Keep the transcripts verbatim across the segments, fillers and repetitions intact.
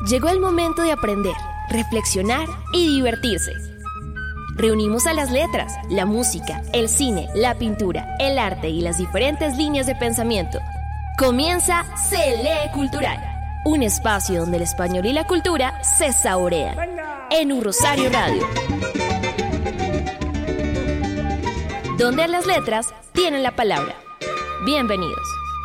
Llegó el momento de aprender, reflexionar y divertirse. Reunimos a las letras, la música, el cine, la pintura, el arte y las diferentes líneas de pensamiento. Comienza Se Lee Cultural, un espacio donde el español y la cultura se saborean. En Un Rosario Radio, donde las letras tienen la palabra. Bienvenidos.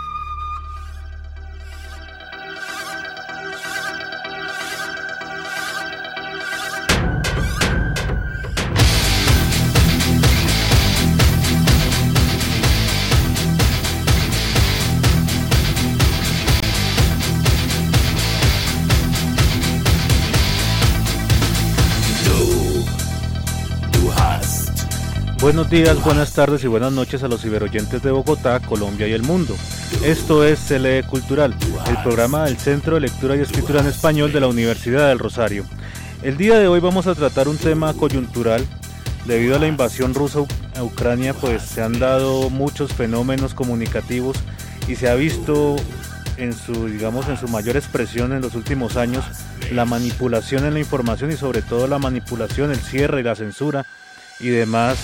Buenos días, buenas tardes y buenas noches a los ciberoyentes de Bogotá, Colombia y el mundo. Esto es Se Lee Cultural, el programa del Centro de Lectura y Escritura en Español de la Universidad del Rosario. El día de hoy vamos a tratar un tema coyuntural. Debido a la invasión rusa a Ucrania, pues se han dado muchos fenómenos comunicativos y se ha visto en su, digamos, en su mayor expresión en los últimos años la manipulación en la información y sobre todo la manipulación, el cierre y la censura y demás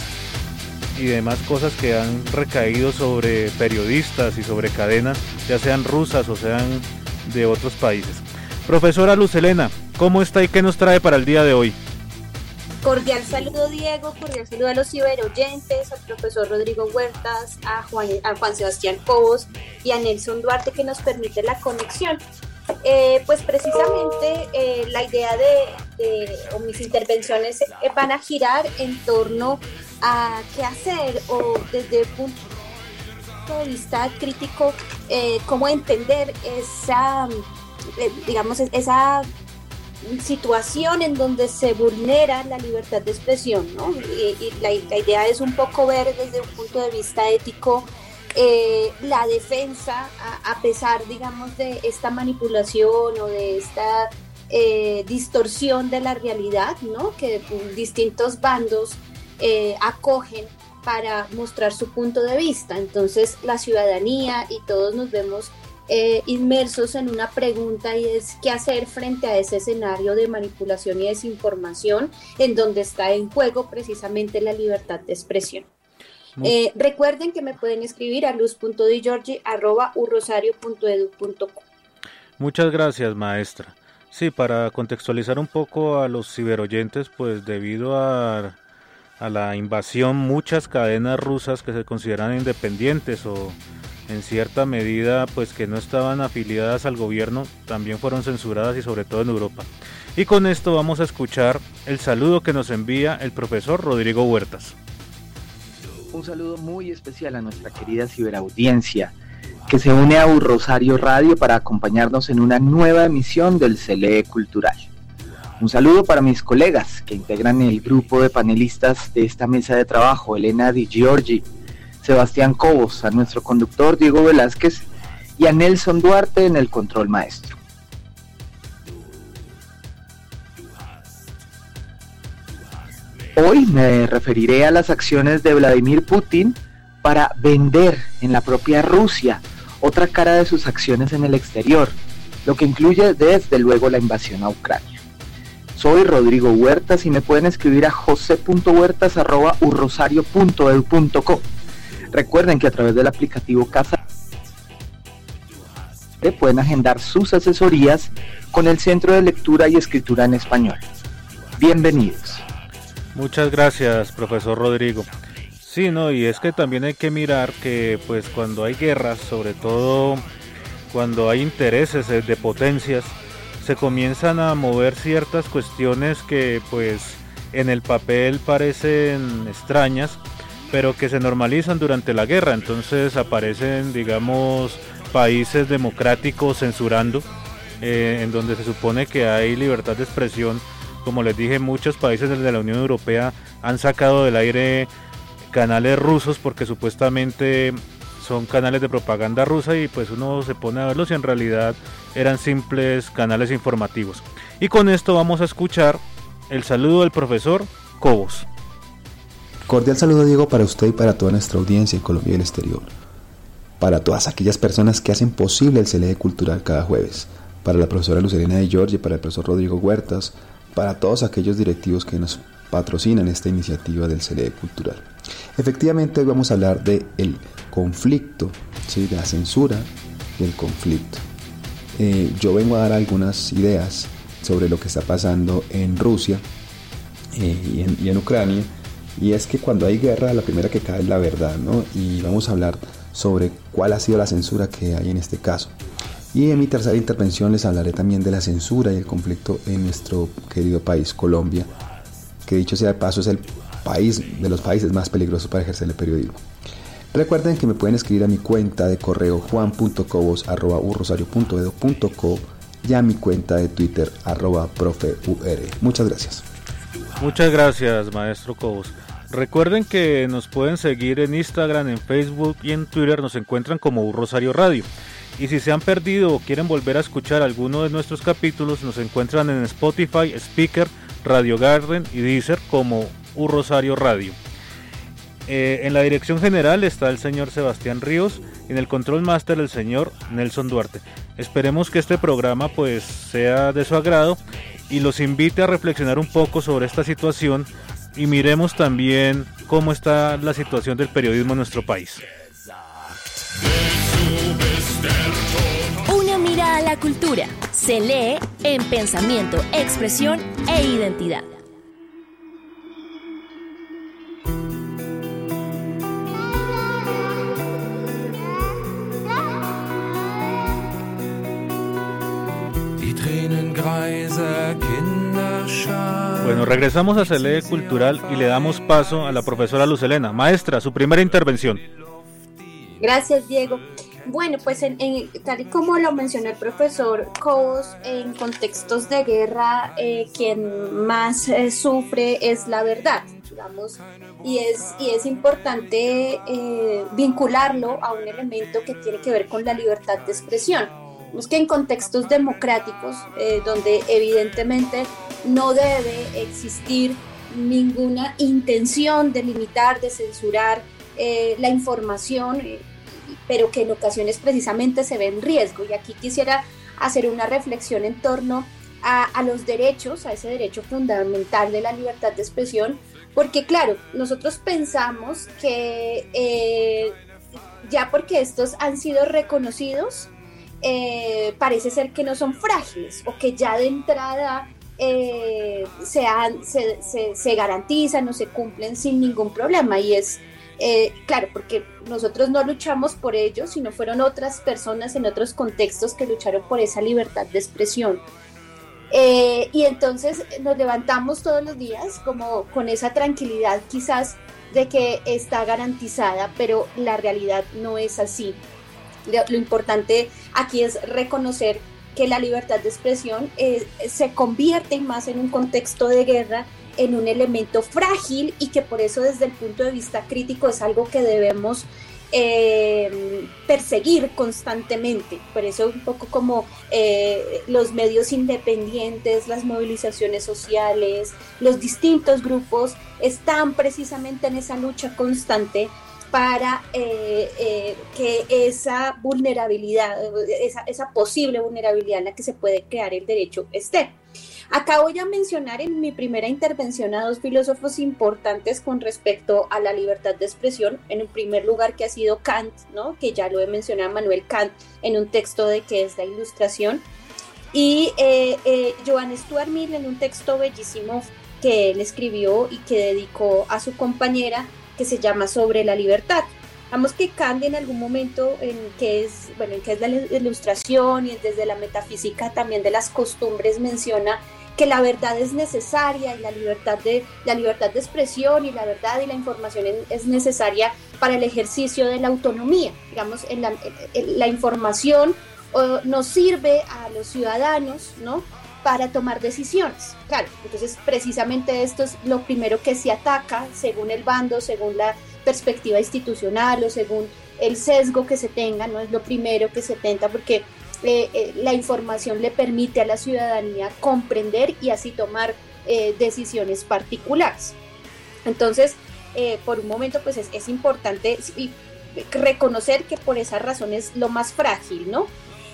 y demás cosas que han recaído sobre periodistas y sobre cadenas, ya sean rusas o sean de otros países. Profesora Luz Helena, ¿cómo está y qué nos trae para el día de hoy? Cordial saludo, Diego, cordial saludo a los ciberoyentes, al profesor Rodrigo Huertas, a Juan, a Juan Sebastián Cobos y a Nelson Duarte, que nos permite la conexión. Eh, pues precisamente eh, la idea de, de o mis intervenciones eh, van a girar en torno a qué hacer o desde el punto de vista crítico, eh, cómo entender esa, eh, digamos, esa situación en donde se vulnera la libertad de expresión, ¿no? Y, y la, la idea es un poco ver desde un punto de vista ético eh, la defensa a, a pesar, digamos, de esta manipulación o de esta eh, distorsión de la realidad, ¿no? Que distintos bandos eh, acogen para mostrar su punto de vista. Entonces la ciudadanía y todos nos vemos Eh, inmersos en una pregunta, y es qué hacer frente a ese escenario de manipulación y desinformación en donde está en juego precisamente la libertad de expresión. Eh, recuerden que me pueden escribir a luz punto di giorgi arroba u rosario punto edu punto co. Muchas gracias, maestra. Sí, para contextualizar un poco a los ciberoyentes, pues debido a, a la invasión, muchas cadenas rusas que se consideran independientes o en cierta medida pues que no estaban afiliadas al gobierno también fueron censuradas, y sobre todo en Europa. Y con esto vamos a escuchar el saludo que nos envía el profesor Rodrigo Huertas. Un saludo muy especial a nuestra querida ciberaudiencia que se une a Un Rosario Radio para acompañarnos en una nueva emisión del Se Lee Cultural. Un saludo para mis colegas que integran el grupo de panelistas de esta mesa de trabajo: Elena Di Giorgi, Sebastián Cobos, a nuestro conductor Diego Velázquez y a Nelson Duarte en el control maestro. Hoy me referiré a las acciones de Vladimir Putin para vender en la propia Rusia otra cara de sus acciones en el exterior, lo que incluye desde luego la invasión a Ucrania. Soy Rodrigo Huertas y me pueden escribir a jose punto huertas arroba u rosario punto edu punto co. Recuerden que a través del aplicativo Casa pueden agendar sus asesorías con el Centro de Lectura y Escritura en Español. Bienvenidos. Muchas gracias, profesor Rodrigo. Sí, no, y es que también hay que mirar que pues cuando hay guerras, sobre todo cuando hay intereses de potencias, se comienzan a mover ciertas cuestiones que pues en el papel parecen extrañas, pero que se normalizan durante la guerra. Entonces aparecen, digamos, países democráticos censurando, eh, en donde se supone que hay libertad de expresión. Como les dije, muchos países de la Unión Europea han sacado del aire canales rusos porque supuestamente son canales de propaganda rusa, y pues uno se pone a verlos y en realidad eran simples canales informativos. Y con esto vamos a escuchar el saludo del profesor Cobos. Cordial saludo, Diego, para usted y para toda nuestra audiencia en Colombia y el exterior. Para todas aquellas personas que hacen posible el Se Lee Cultural cada jueves. para la profesora Lucelena de Giorgi, para el profesor Rodrigo Huertas, para todos aquellos directivos que nos patrocinan esta iniciativa del C L E Cultural. Efectivamente, hoy vamos a hablar del conflicto, ¿sí? De la censura y el conflicto. Eh, yo vengo a dar algunas ideas sobre lo que está pasando en Rusia eh, y, en, y en Ucrania, y es que cuando hay guerra la primera que cae es la verdad, ¿no? Y vamos a hablar sobre cuál ha sido la censura que hay en este caso. Y en mi tercera intervención les hablaré también de la censura y el conflicto en nuestro querido país, Colombia, que dicho sea de paso es el país de los países más peligrosos para ejercer el periodismo. Recuerden que me pueden escribir a mi cuenta de correo juan punto cobos arroba u rosario punto edu punto co y a mi cuenta de Twitter arroba profe u r. Muchas gracias. Muchas gracias, maestro Cobos. Recuerden que nos pueden seguir en Instagram, en Facebook y en Twitter, nos encuentran como U Rosario Radio. Y si se han perdido o quieren volver a escuchar alguno de nuestros capítulos, nos encuentran en Spotify, Speaker, Radio Garden y Deezer como U Rosario Radio. Eh, en la dirección general está el señor Sebastián Ríos y en el control master el señor Nelson Duarte. Esperemos que este programa pues sea de su agrado y los invite a reflexionar un poco sobre esta situación y miremos también cómo está la situación del periodismo en nuestro país. Una mirada a la cultura se lee en pensamiento, expresión e identidad. Bueno, regresamos a C L E Cultural y le damos paso a la profesora Lucelena. Maestra, su primera intervención. Gracias, Diego. Bueno, pues en, en, tal y como lo mencionó el profesor Cobos, en contextos de guerra, eh, quien más eh, sufre es la verdad, digamos, y es, y es importante eh, vincularlo a un elemento que tiene que ver con la libertad de expresión. Es que en contextos democráticos, eh, donde evidentemente no debe existir ninguna intención de limitar, de censurar eh, la información, eh, pero que en ocasiones precisamente se ve en riesgo. Y aquí quisiera hacer una reflexión en torno a, a los derechos, a ese derecho fundamental de la libertad de expresión, porque claro, nosotros pensamos que eh, ya porque estos han sido reconocidos, Eh, parece ser que no son frágiles o que ya de entrada eh, se, han, se, se, se garantizan o se cumplen sin ningún problema, y es eh, claro, porque nosotros no luchamos por ello, sino fueron otras personas en otros contextos que lucharon por esa libertad de expresión. Eh, y entonces nos levantamos todos los días como con esa tranquilidad quizás de que está garantizada, pero la realidad no es así. Lo importante aquí es reconocer que la libertad de expresión eh, se convierte más en un contexto de guerra en un elemento frágil, y que por eso desde el punto de vista crítico es algo que debemos eh, perseguir constantemente. Por eso un poco como eh, los medios independientes, las movilizaciones sociales, los distintos grupos están precisamente en esa lucha constante para eh, eh, que esa vulnerabilidad, esa, esa posible vulnerabilidad en la que se puede crear el derecho esté. Acá voy a mencionar en mi primera intervención a dos filósofos importantes con respecto a la libertad de expresión. En un primer lugar, que ha sido Kant, ¿no? Que ya lo he mencionado, Manuel Kant, en un texto de ¿Qué es la Ilustración? Y eh, eh, Joan Stuart Mill en un texto bellísimo que él escribió y que dedicó a su compañera, que se llama Sobre la libertad. Vamos que Kant en algún momento en que es, bueno, en que es la ilustración y desde la metafísica también de las costumbres menciona que la verdad es necesaria y la libertad de, la libertad de expresión y la verdad y la información es necesaria para el ejercicio de la autonomía. Digamos, en la, en la información oh, nos sirve a los ciudadanos, ¿no?, para tomar decisiones. Claro, entonces precisamente esto es lo primero que se ataca según el bando, según la perspectiva institucional o según el sesgo que se tenga, no es lo primero que se tenta, porque eh, eh, la información le permite a la ciudadanía comprender y así tomar eh, decisiones particulares. Entonces, eh, por un momento, pues es, es importante reconocer que por esa razón es lo más frágil, ¿no?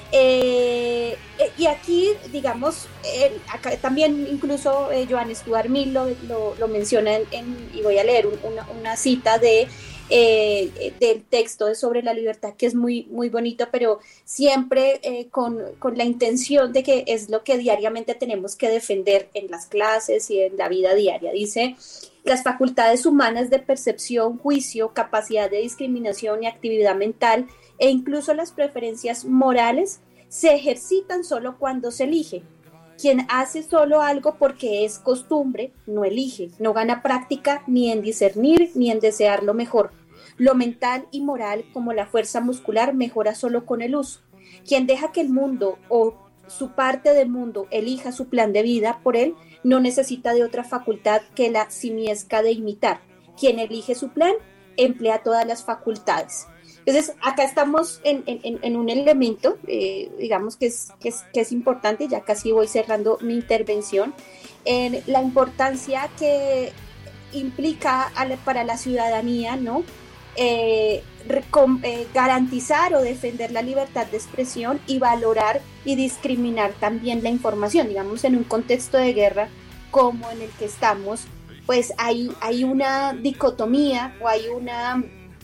Eh, y aquí, digamos, eh, acá también incluso eh, Joan Stuart Mill lo, lo, lo menciona en, en, y voy a leer un, una, una cita de Eh, del texto sobre la libertad, que es muy, muy bonito, pero siempre eh, con, con la intención de que es lo que diariamente tenemos que defender en las clases y en la vida diaria. Dice: las facultades humanas de percepción, juicio, capacidad de discriminación y actividad mental, e incluso las preferencias morales, se ejercitan solo cuando se elige. Quien hace solo algo porque es costumbre, no elige, no gana práctica ni en discernir ni en desear lo mejor. Lo mental y moral, como la fuerza muscular, mejora solo con el uso. Quien deja que el mundo o su parte del mundo elija su plan de vida por él, no necesita de otra facultad que la simiesca de imitar. Quien elige su plan, emplea todas las facultades. Entonces, acá estamos en, en, en un elemento, eh, digamos, que es, que, es, que es importante, ya casi voy cerrando mi intervención, en la importancia que implica a la, para la ciudadanía, ¿no? Eh, recom, eh, garantizar o defender la libertad de expresión y valorar y discriminar también la información. Digamos, en un contexto de guerra como en el que estamos, pues hay, hay una dicotomía o hay una...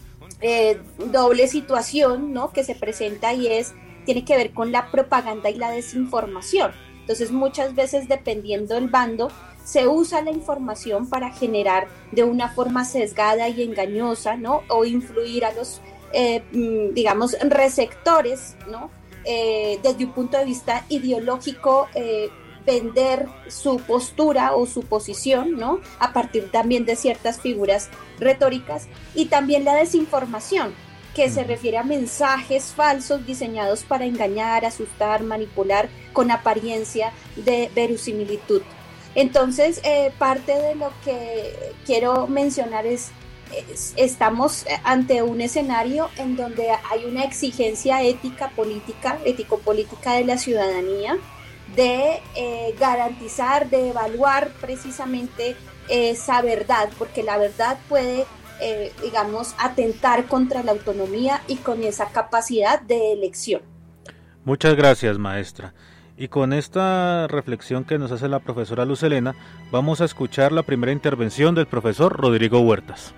Eh, doble situación, ¿no?, que se presenta, y es tiene que ver con la propaganda y la desinformación. Entonces, muchas veces, dependiendo del bando, se usa la información para generar de una forma sesgada y engañosa, ¿no?, o influir a los, eh, digamos, receptores, ¿no?, eh, desde un punto de vista ideológico, eh, vender su postura o su posición, ¿no?, a partir también de ciertas figuras retóricas, y también la desinformación, que se refiere a mensajes falsos diseñados para engañar, asustar, manipular con apariencia de verosimilitud. Entonces, eh, parte de lo que quiero mencionar es, es estamos ante un escenario en donde hay una exigencia ética, política, ético-política de la ciudadanía, de eh, garantizar, de evaluar precisamente esa verdad, porque la verdad puede, eh, digamos, atentar contra la autonomía y con esa capacidad de elección. Muchas gracias, maestra. Y con esta reflexión que nos hace la profesora Luz Helena, vamos a escuchar la primera intervención del profesor Rodrigo Huertas.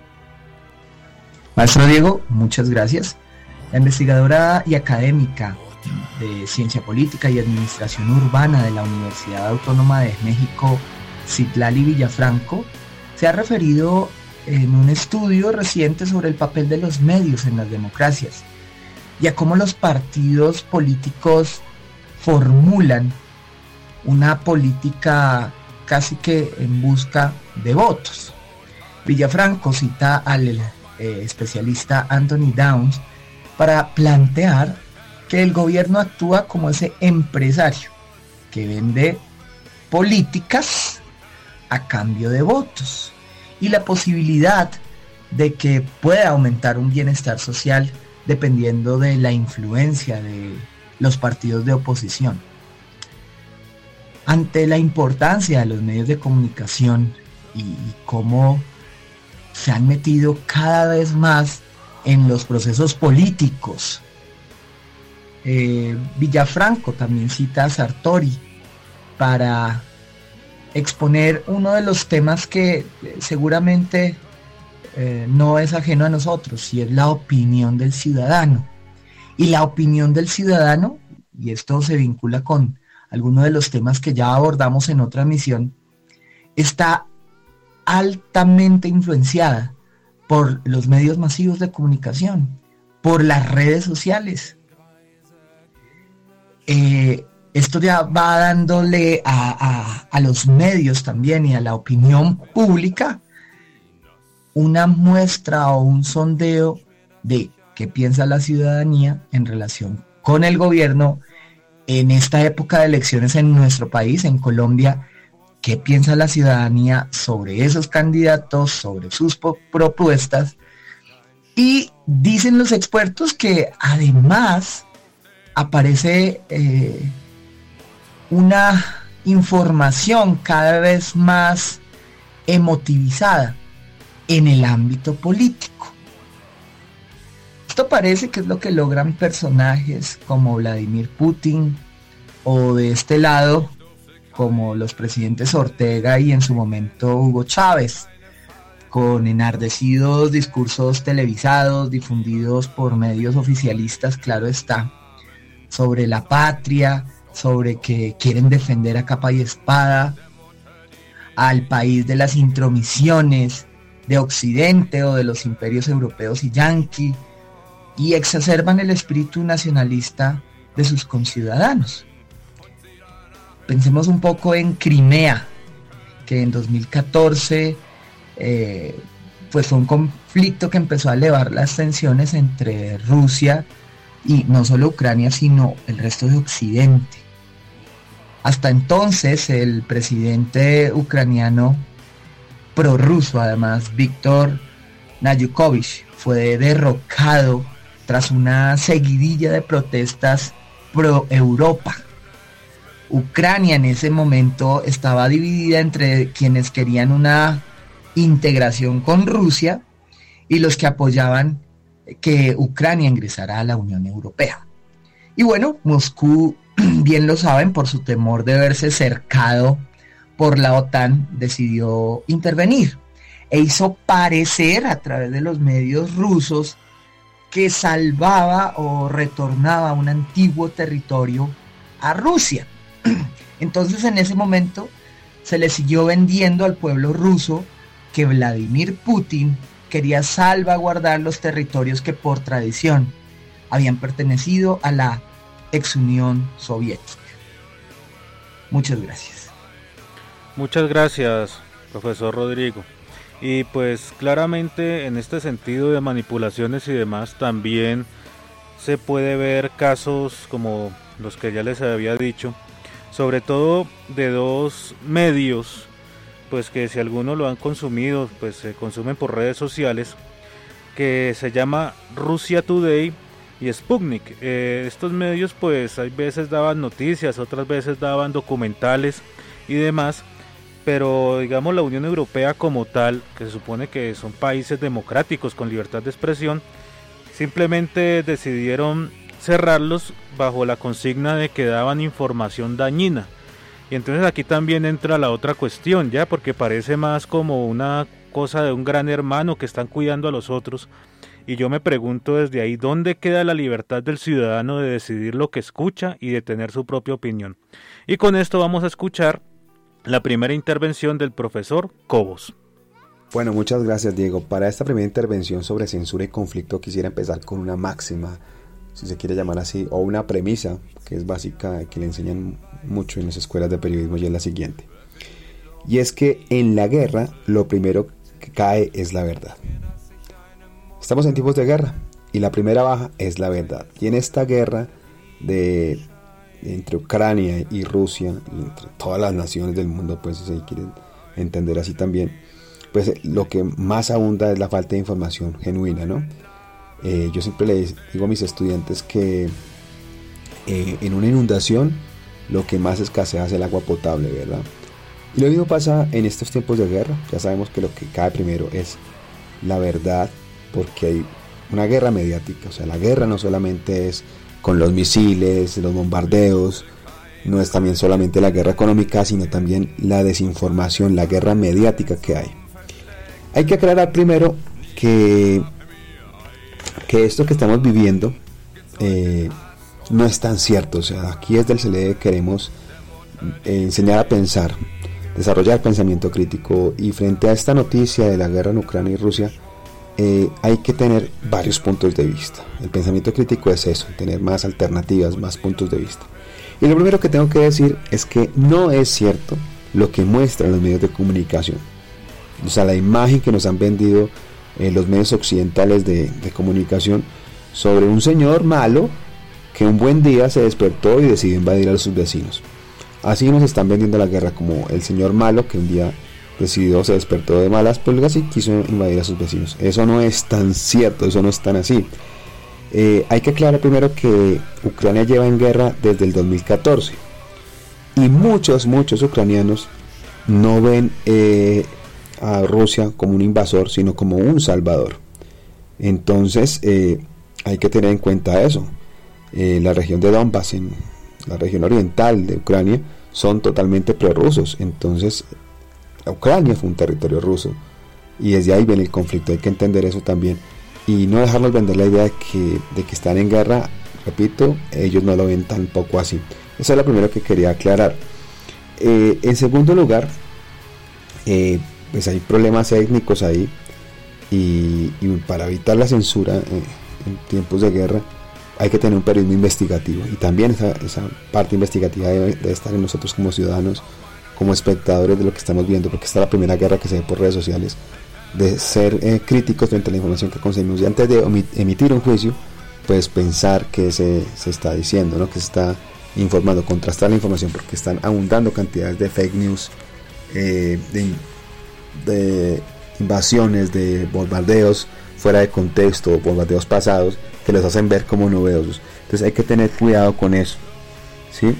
Maestro Diego, muchas gracias. La investigadora y académica de Ciencia Política y Administración Urbana de la Universidad Autónoma de México, Citlali Villafranco, se ha referido en un estudio reciente sobre el papel de los medios en las democracias y a cómo los partidos políticos formulan una política casi que en busca de votos. Villafranco cita al eh, especialista Anthony Downs para plantear que el gobierno actúa como ese empresario que vende políticas a cambio de votos y la posibilidad de que pueda aumentar un bienestar social dependiendo de la influencia de los partidos de oposición. Ante la importancia de los medios de comunicación y, y cómo se han metido cada vez más en los procesos políticos, Eh, Villafranco también cita a Sartori para exponer uno de los temas que seguramente eh, no es ajeno a nosotros, y es la opinión del ciudadano. Y la opinión del ciudadano, y esto se vincula con algunos de los temas que ya abordamos en otra misión, está altamente influenciada por los medios masivos de comunicación, por las redes sociales. Eh, esto ya va dándole a, a, a los medios también y a la opinión pública una muestra o un sondeo de qué piensa la ciudadanía en relación con el gobierno en esta época de elecciones en nuestro país, en Colombia. Qué piensa la ciudadanía sobre esos candidatos, sobre sus propuestas, y dicen los expertos que además aparece eh, una información cada vez más emotivizada en el ámbito político. Esto parece que es lo que logran personajes como Vladimir Putin o de este lado como los presidentes Ortega y en su momento Hugo Chávez, con enardecidos discursos televisados difundidos por medios oficialistas, claro está, sobre la patria, sobre que quieren defender a capa y espada al país de las intromisiones de Occidente o de los imperios europeos y yanqui, y exacerban el espíritu nacionalista de sus conciudadanos. Pensemos un poco en Crimea, que en dos mil catorce eh, pues fue un conflicto que empezó a elevar las tensiones entre Rusia y no solo Ucrania, sino el resto de Occidente. Hasta entonces el presidente ucraniano prorruso, además, Víctor Yanukovych, fue derrocado tras una seguidilla de protestas pro-Europa. Ucrania en ese momento estaba dividida entre quienes querían una integración con Rusia y los que apoyaban que Ucrania ingresara a la Unión Europea. Y bueno, Moscú, bien lo saben, por su temor de verse cercado por la OTAN, decidió intervenir e hizo parecer a través de los medios rusos que salvaba o retornaba un antiguo territorio a Rusia. Entonces en ese momento se le siguió vendiendo al pueblo ruso que Vladimir Putin quería salvaguardar los territorios que por tradición habían pertenecido a la ex Unión Soviética. Muchas gracias. Muchas gracias, profesor Rodrigo. Y pues claramente en este sentido de manipulaciones y demás también se puede ver casos como los que ya les había dicho, sobre todo de dos medios, pues que si algunos lo han consumido, pues se consumen por redes sociales, que se llama Russia Today y Sputnik. Eh, estos medios pues hay veces daban noticias, otras veces daban documentales y demás, pero digamos la Unión Europea como tal, que se supone que son países democráticos con libertad de expresión, simplemente decidieron cerrarlos bajo la consigna de que daban información dañina. Y entonces aquí también entra la otra cuestión, ya, porque parece más como una cosa de un gran hermano que están cuidando a los otros. Y yo me pregunto desde ahí, ¿dónde queda la libertad del ciudadano de decidir lo que escucha y de tener su propia opinión? Y con esto vamos a escuchar la primera intervención del profesor Cobos. Bueno, muchas gracias, Diego. Para esta primera intervención sobre censura y conflicto quisiera empezar con una máxima, si se quiere llamar así, o una premisa que es básica, que le enseñan mucho en las escuelas de periodismo, y es la siguiente. Y es que en la guerra lo primero que cae es la verdad. Estamos en tiempos de guerra y la primera baja es la verdad. Y en esta guerra de, entre Ucrania y Rusia, y entre todas las naciones del mundo, pues si quieren entender así también, pues lo que más abunda es la falta de información genuina, ¿no? Eh, yo siempre les digo a mis estudiantes que eh, en una inundación lo que más escasea es el agua potable, ¿verdad? Y lo mismo pasa en estos tiempos de guerra. Ya sabemos que lo que cae primero es la verdad, porque hay una guerra mediática. O sea, la guerra no solamente es con los misiles, los bombardeos, no es también solamente la guerra económica, sino también la desinformación, la guerra mediática que hay. Hay que aclarar primero que que esto que estamos viviendo eh, no es tan cierto. O sea, aquí desde el C L E queremos eh, enseñar a pensar, desarrollar pensamiento crítico, y frente a esta noticia de la guerra en Ucrania y Rusia eh, hay que tener varios puntos de vista. El pensamiento crítico es eso, tener más alternativas, más puntos de vista. Y lo primero que tengo que decir es que no es cierto lo que muestran los medios de comunicación. O sea, la imagen que nos han vendido Eh, los medios occidentales de, de comunicación sobre un señor malo que un buen día se despertó y decidió invadir a sus vecinos. Así nos están vendiendo la guerra, como el señor malo que un día decidió, se despertó de malas pulgas y quiso invadir a sus vecinos. Eso no es tan cierto, eso no es tan así. Eh, hay que aclarar primero que Ucrania lleva en guerra desde el dos mil catorce y muchos, muchos ucranianos no ven eh, a Rusia como un invasor, sino como un salvador. Entonces eh, hay que tener en cuenta eso. Eh, la región de Donbass, en la región oriental de Ucrania, son totalmente prorrusos. Entonces, Ucrania fue un territorio ruso y desde ahí viene el conflicto. Hay que entender eso también y no dejarnos vender la idea de que, de que están en guerra. Repito, ellos no lo ven tampoco así. Eso es lo primero que quería aclarar. Eh, en segundo lugar, eh, pues hay problemas étnicos ahí y, y para evitar la censura eh, en tiempos de guerra hay que tener un periodismo investigativo, y también esa, esa parte investigativa debe, debe estar en nosotros como ciudadanos, como espectadores de lo que estamos viendo, porque esta es la primera guerra que se ve por redes sociales, de ser eh, críticos frente a la información que consumimos y antes de emitir un juicio, pues pensar qué se, se está diciendo, ¿no? Que se está informando, contrastar la información, porque están abundando cantidades de fake news, eh, de, de invasiones, de bombardeos fuera de contexto, bombardeos pasados que los hacen ver como novedosos. Entonces hay que tener cuidado con eso, ¿sí?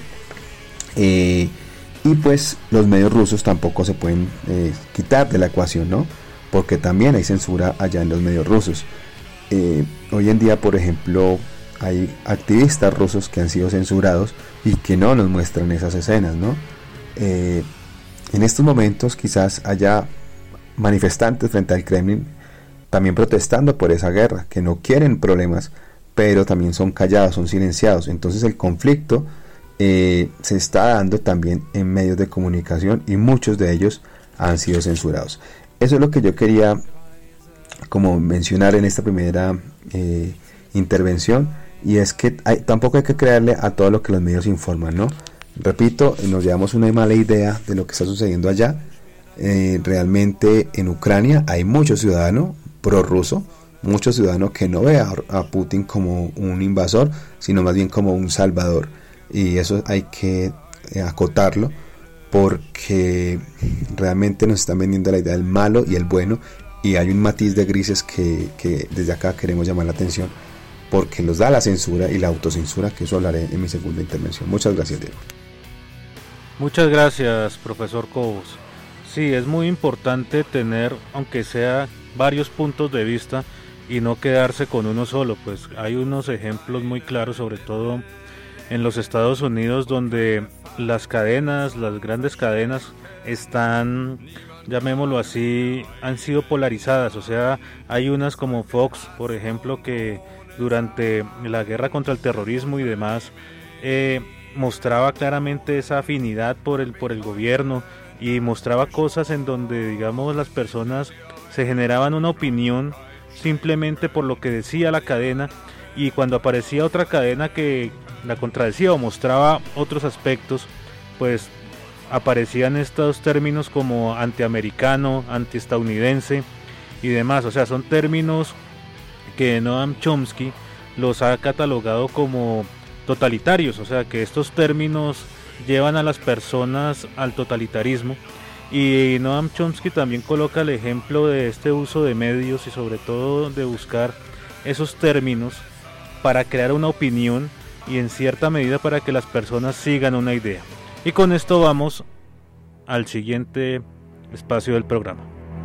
Eh, y pues los medios rusos tampoco se pueden eh, quitar de la ecuación, ¿no? Porque también hay censura allá en los medios rusos. Eh, hoy en día, por ejemplo, hay activistas rusos que han sido censurados y que no nos muestran esas escenas, ¿no? Eh, en estos momentos quizás haya manifestantes frente al Kremlin también protestando por esa guerra, que no quieren problemas, pero también son callados, son silenciados. Entonces el conflicto eh, se está dando también en medios de comunicación y muchos de ellos han sido censurados. Eso es lo que yo quería como mencionar en esta primera eh, intervención, y es que hay, tampoco hay que creerle a todo lo que los medios informan, ¿no? Repito, nos llevamos una mala idea de lo que está sucediendo allá. Eh, realmente en Ucrania hay mucho ciudadano prorruso, mucho ciudadano que no ve a, a Putin como un invasor, sino más bien como un salvador, y eso hay que eh, acotarlo, porque realmente nos están vendiendo la idea del malo y el bueno, y hay un matiz de grises que, que desde acá queremos llamar la atención, porque los da la censura y la autocensura, que eso hablaré en mi segunda intervención. Muchas gracias, Diego. Muchas gracias, profesor Cobos. Sí, es muy importante tener, aunque sea varios puntos de vista y no quedarse con uno solo. Pues hay unos ejemplos muy claros, sobre todo en los Estados Unidos, donde las cadenas, las grandes cadenas están, llamémoslo así, han sido polarizadas. O sea, hay unas como Fox, por ejemplo, que durante la guerra contra el terrorismo y demás eh, mostraba claramente esa afinidad por el, por el gobierno, y mostraba cosas en donde, digamos, las personas se generaban una opinión simplemente por lo que decía la cadena, y cuando aparecía otra cadena que la contradecía o mostraba otros aspectos, pues aparecían estos términos como antiamericano, antiestadounidense y demás. O sea, son términos que Noam Chomsky los ha catalogado como totalitarios, o sea que estos términos llevan a las personas al totalitarismo, y Noam Chomsky también coloca el ejemplo de este uso de medios y sobre todo de buscar esos términos para crear una opinión y en cierta medida para que las personas sigan una idea. Y con esto vamos al siguiente espacio del programa.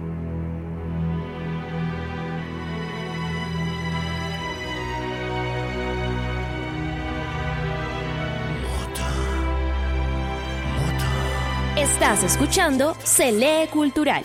Estás escuchando Se Lee Cultural.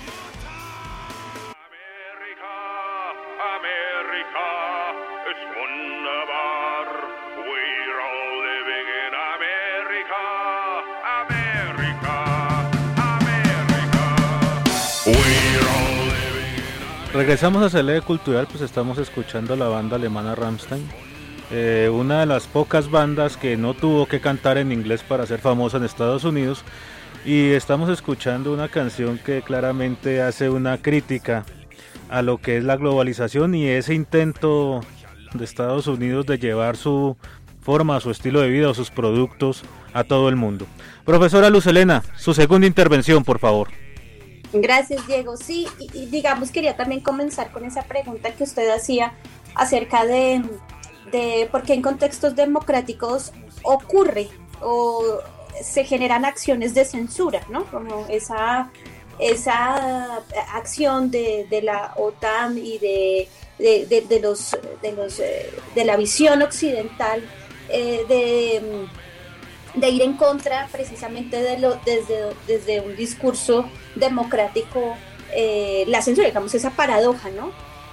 Regresamos a Se Lee Cultural, pues estamos escuchando a la banda alemana Rammstein, eh, una de las pocas bandas que no tuvo que cantar en inglés para ser famosa en Estados Unidos, y estamos escuchando una canción que claramente hace una crítica a lo que es la globalización y ese intento de Estados Unidos de llevar su forma, su estilo de vida o sus productos a todo el mundo. Profesora Luz Helena, su segunda intervención, por favor. Gracias, Diego. Sí, y, y digamos, quería también comenzar con esa pregunta que usted hacía acerca de, de por qué en contextos democráticos ocurre o se generan acciones de censura, ¿no? Como esa, esa acción de, de la OTAN y de de, de, de los, de, los eh, de la visión occidental, eh, de, de ir en contra precisamente de lo, desde, desde un discurso democrático, eh, la censura, digamos, esa paradoja, ¿no?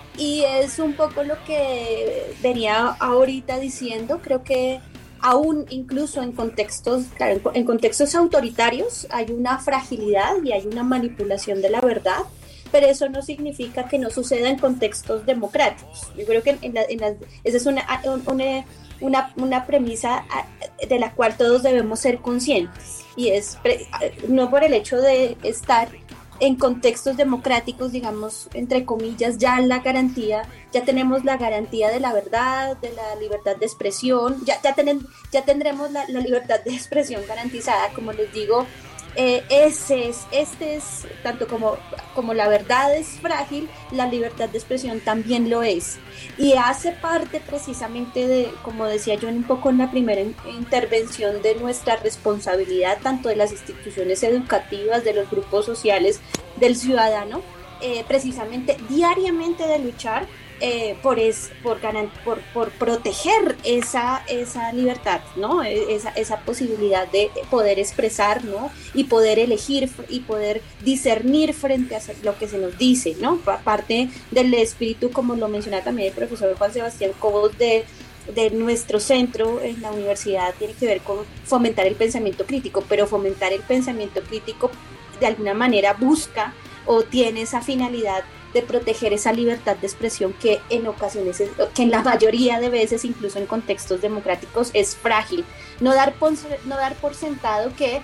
Y es un poco lo que venía ahorita diciendo. Creo que aún incluso en contextos, claro, en contextos autoritarios hay una fragilidad y hay una manipulación de la verdad, pero eso no significa que no suceda en contextos democráticos. Yo creo que en la, en la, esa es una, una, una, una premisa de la cual todos debemos ser conscientes, y es pre, no por el hecho de estar en contextos democráticos, digamos, entre comillas, ya la garantía, ya tenemos la garantía de la verdad, de la libertad de expresión, ya, ya, ten, ya tendremos la, la libertad de expresión garantizada. Como les digo, eh, ese es, este es, tanto como, como la verdad es frágil, la libertad de expresión también lo es, y hace parte precisamente de, como decía yo un poco en la primera in- intervención, de nuestra responsabilidad, tanto de las instituciones educativas, de los grupos sociales, del ciudadano, eh, precisamente diariamente de luchar Eh, por, es, por, ganan, por, por proteger esa, esa libertad, ¿no? Esa, esa posibilidad de poder expresar, ¿no? Y poder elegir y poder discernir frente a lo que se nos dice, ¿no? Parte del espíritu, como lo mencionaba también el profesor Juan Sebastián Cobos, de, de nuestro centro en la universidad, tiene que ver con fomentar el pensamiento crítico, pero fomentar el pensamiento crítico de alguna manera busca o tiene esa finalidad de proteger esa libertad de expresión que en ocasiones, que en la mayoría de veces, incluso en contextos democráticos, es frágil. No dar por, no dar por sentado que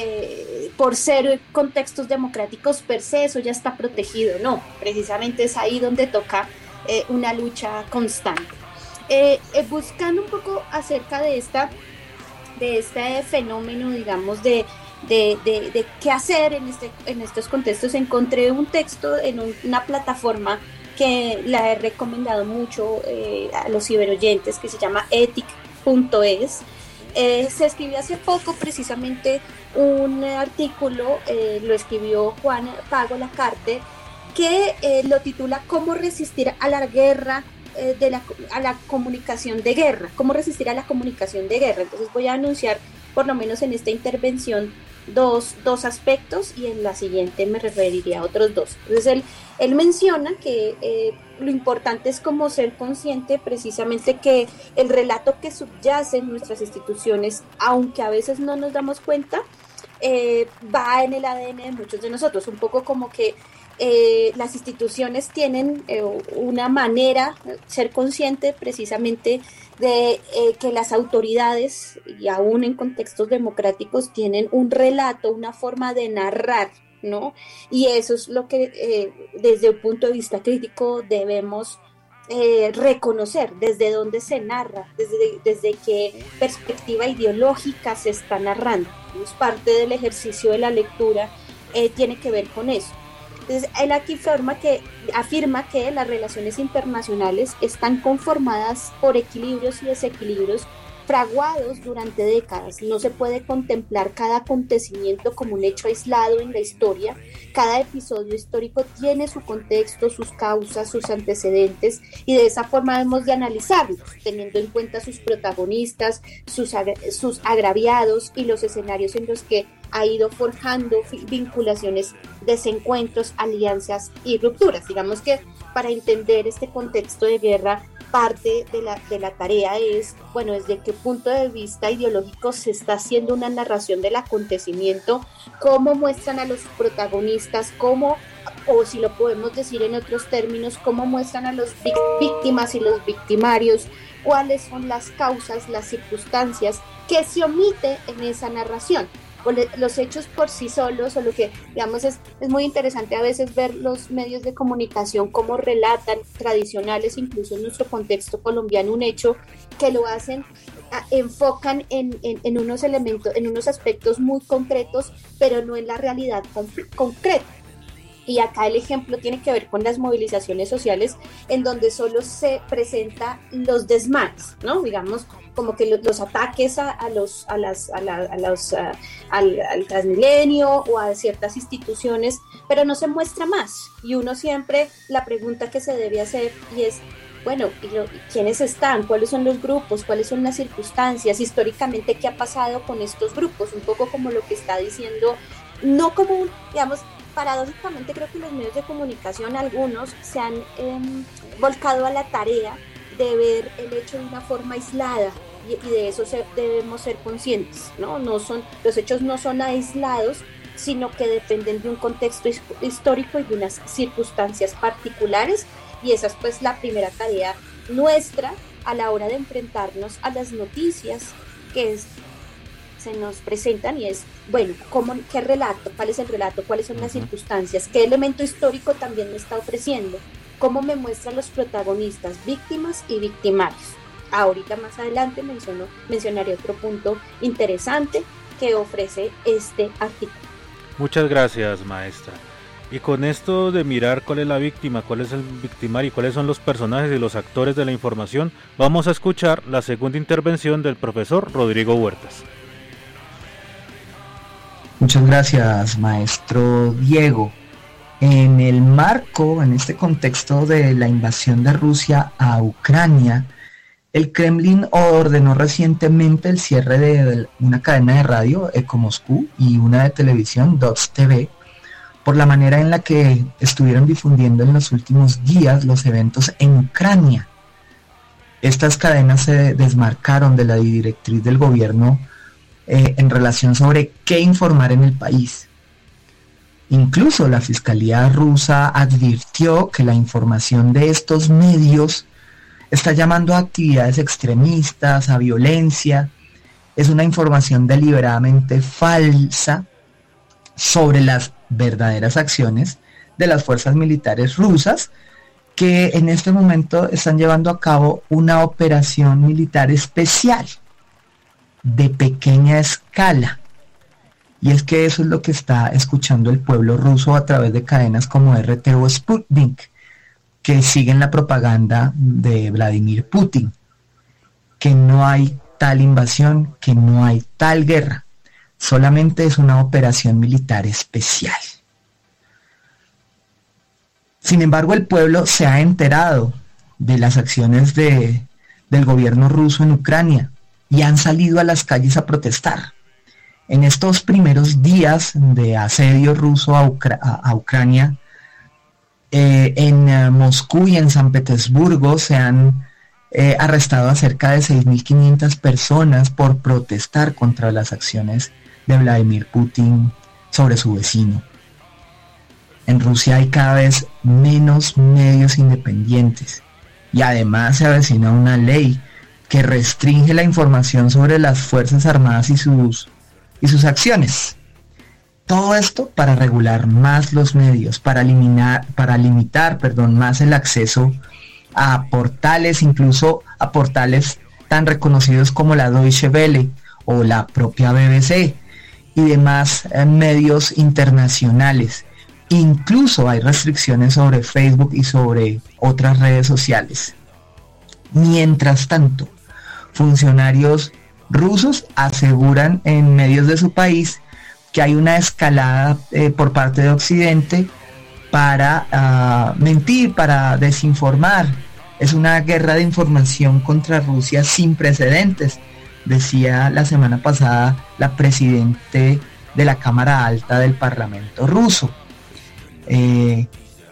eh, por ser contextos democráticos per se eso ya está protegido, no, precisamente es ahí donde toca eh, una lucha constante. Eh, eh, buscando un poco acerca de, esta, de este fenómeno, digamos, de De, de, de qué hacer en, este, en estos contextos, encontré un texto en un, una plataforma que la he recomendado mucho eh, a los ciberoyentes, que se llama ethic punto es. Eh, se escribió hace poco precisamente un artículo, eh, lo escribió Juan Pago Lacarte, que eh, lo titula ¿Cómo resistir a la guerra, eh, de la, a la comunicación de guerra? ¿Cómo resistir a la comunicación de guerra? Entonces voy a anunciar, por lo menos en esta intervención, dos, dos aspectos, y en la siguiente me referiría a otros dos. Entonces él, él menciona que eh, lo importante es como ser consciente precisamente que el relato que subyace en nuestras instituciones, aunque a veces no nos damos cuenta, eh, va en el A D N de muchos de nosotros, un poco como que Eh, las instituciones tienen eh, una manera, ser consciente precisamente de eh, que las autoridades, y aún en contextos democráticos, tienen un relato, una forma de narrar, ¿no? Y eso es lo que eh, desde un punto de vista crítico debemos eh, reconocer, desde dónde se narra, desde, desde qué perspectiva ideológica se está narrando. Es parte del ejercicio de la lectura, eh, tiene que ver con eso. Entonces, él aquí afirma que, afirma que las relaciones internacionales están conformadas por equilibrios y desequilibrios fraguados durante décadas. No se puede contemplar cada acontecimiento como un hecho aislado en la historia. Cada episodio histórico tiene su contexto, sus causas, sus antecedentes, y de esa forma debemos de analizarlos, teniendo en cuenta sus protagonistas, sus, agra- sus agraviados y los escenarios en los que ha ido forjando vinculaciones, desencuentros, alianzas y rupturas. Digamos que para entender este contexto de guerra, parte de la, de la tarea es, bueno, desde qué punto de vista ideológico se está haciendo una narración del acontecimiento, cómo muestran a los protagonistas, cómo, o si lo podemos decir en otros términos, cómo muestran a las víctimas y los victimarios, cuáles son las causas, las circunstancias que se omite en esa narración. Los hechos por sí solos, o lo que, digamos, es, es muy interesante a veces ver los medios de comunicación cómo relatan, tradicionales, incluso en nuestro contexto colombiano, un hecho, que lo hacen, a, enfocan en, en, en unos elementos, en unos aspectos muy concretos, pero no en la realidad con- concreta. Y acá el ejemplo tiene que ver con las movilizaciones sociales, en donde solo se presenta los desmanes, ¿no? Digamos, como que los, los ataques a, a los a las a, la, a los a, al, al Transmilenio o a ciertas instituciones, pero no se muestra más. Y uno siempre, la pregunta que se debe hacer y es, bueno, ¿y lo, ¿quiénes están? ¿Cuáles son los grupos? ¿Cuáles son las circunstancias? Históricamente, ¿qué ha pasado con estos grupos? Un poco como lo que está diciendo, no como un, digamos, paradójicamente creo que los medios de comunicación, algunos, se han eh, volcado a la tarea de ver el hecho de una forma aislada, y, y de eso se, debemos ser conscientes, ¿no? No son, los hechos no son aislados, sino que dependen de un contexto histórico y de unas circunstancias particulares, y esa es pues la primera tarea nuestra a la hora de enfrentarnos a las noticias que es, se nos presentan, y es, bueno, ¿cómo, qué relato? ¿Cuál es el relato? ¿Cuáles son las circunstancias? ¿Qué elemento histórico también me está ofreciendo? ¿Cómo me muestran los protagonistas, víctimas y victimarios? Ahorita más adelante menciono, mencionaré otro punto interesante que ofrece este artículo. Muchas gracias, maestra. Y con esto de mirar cuál es la víctima, cuál es el victimario y cuáles son los personajes y los actores de la información, vamos a escuchar la segunda intervención del profesor Rodrigo Huertas. Muchas gracias, maestro Diego. En el marco, en este contexto de la invasión de Rusia a Ucrania, el Kremlin ordenó recientemente el cierre de una cadena de radio, Eco Moscú, y una de televisión, Dots T V, por la manera en la que estuvieron difundiendo en los últimos días los eventos en Ucrania. Estas cadenas se desmarcaron de la directriz del gobierno eh, en relación sobre qué informar en el país. Incluso la Fiscalía rusa advirtió que la información de estos medios está llamando a actividades extremistas, a violencia. Es una información deliberadamente falsa sobre las verdaderas acciones de las fuerzas militares rusas, que en este momento están llevando a cabo una operación militar especial de pequeña escala. Y es que eso es lo que está escuchando el pueblo ruso a través de cadenas como R T o Sputnik, que siguen la propaganda de Vladimir Putin, que no hay tal invasión, que no hay tal guerra, solamente es una operación militar especial. Sin embargo, el pueblo se ha enterado de las acciones de, del gobierno ruso en Ucrania y han salido a las calles a protestar. En estos primeros días de asedio ruso a, Ucra- a, a Ucrania, eh, en uh, Moscú y en San Petersburgo se han eh, arrestado a cerca de seis mil quinientas personas por protestar contra las acciones de Vladimir Putin sobre su vecino. En Rusia hay cada vez menos medios independientes y además se avecina una ley que restringe la información sobre las Fuerzas Armadas y sus, y sus acciones. Todo esto para regular más los medios, para, eliminar, para limitar perdón, más el acceso a portales, incluso a portales tan reconocidos como la Deutsche Welle o la propia B B C y demás eh, medios internacionales. Incluso hay restricciones sobre Facebook y sobre otras redes sociales. Mientras tanto, funcionarios rusos aseguran en medios de su país que hay una escalada eh, por parte de Occidente para uh, mentir, para desinformar. Es una guerra de información contra Rusia sin precedentes, decía la semana pasada la presidente de la Cámara Alta del Parlamento ruso. Eh,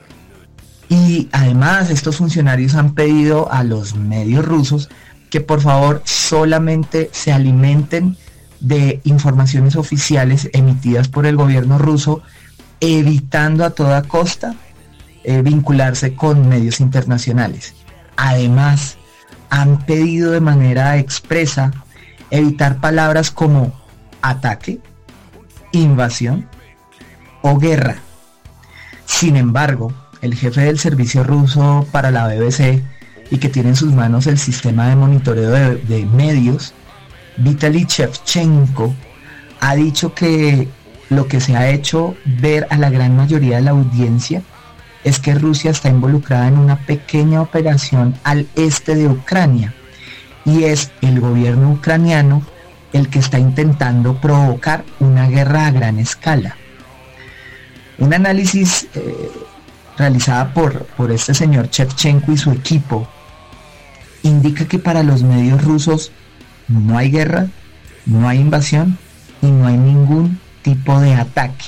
y además estos funcionarios han pedido a los medios rusos que por favor solamente se alimenten de informaciones oficiales emitidas por el gobierno ruso, evitando a toda costa eh, vincularse con medios internacionales. Además, han pedido de manera expresa evitar palabras como ataque, invasión o guerra. Sin embargo, el jefe del servicio ruso para la B B C y que tiene en sus manos el sistema de monitoreo de, de medios, Vitaly Shevchenko, ha dicho que lo que se ha hecho ver a la gran mayoría de la audiencia es que Rusia está involucrada en una pequeña operación al este de Ucrania y es el gobierno ucraniano el que está intentando provocar una guerra a gran escala. Un análisis eh, realizada por, por este señor Shevchenko y su equipo indica que para los medios rusos no hay guerra, no hay invasión y no hay ningún tipo de ataque.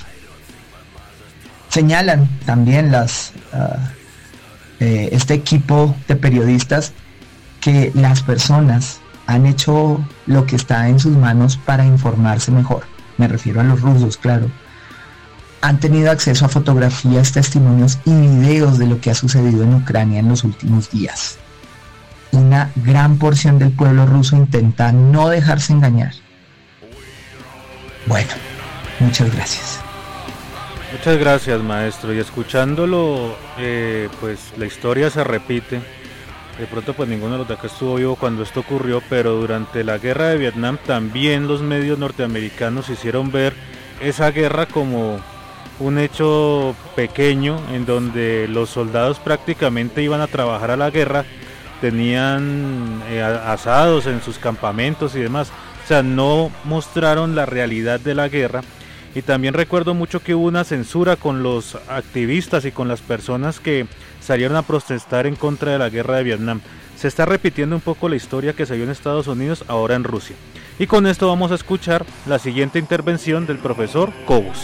Señalan también las, uh, eh, este equipo de periodistas que las personas han hecho lo que está en sus manos para informarse mejor. Me refiero a los rusos, claro. Han tenido acceso a fotografías, testimonios y videos de lo que ha sucedido en Ucrania en los últimos días. Una gran porción del pueblo ruso intenta no dejarse engañar. Bueno, muchas gracias. Muchas gracias, maestro. Y escuchándolo, eh, pues la historia se repite. De pronto pues ninguno de los de acá estuvo vivo cuando esto ocurrió, pero durante la guerra de Vietnam también los medios norteamericanos hicieron ver esa guerra como un hecho pequeño en donde los soldados prácticamente iban a trabajar a la guerra, tenían eh, asados en sus campamentos y demás. O sea, no mostraron la realidad de la guerra. Y también recuerdo mucho que hubo una censura con los activistas y con las personas que salieron a protestar en contra de la guerra de Vietnam. Se está repitiendo un poco la historia que se vio en Estados Unidos, ahora en Rusia. Y con esto vamos a escuchar la siguiente intervención del profesor Cobos.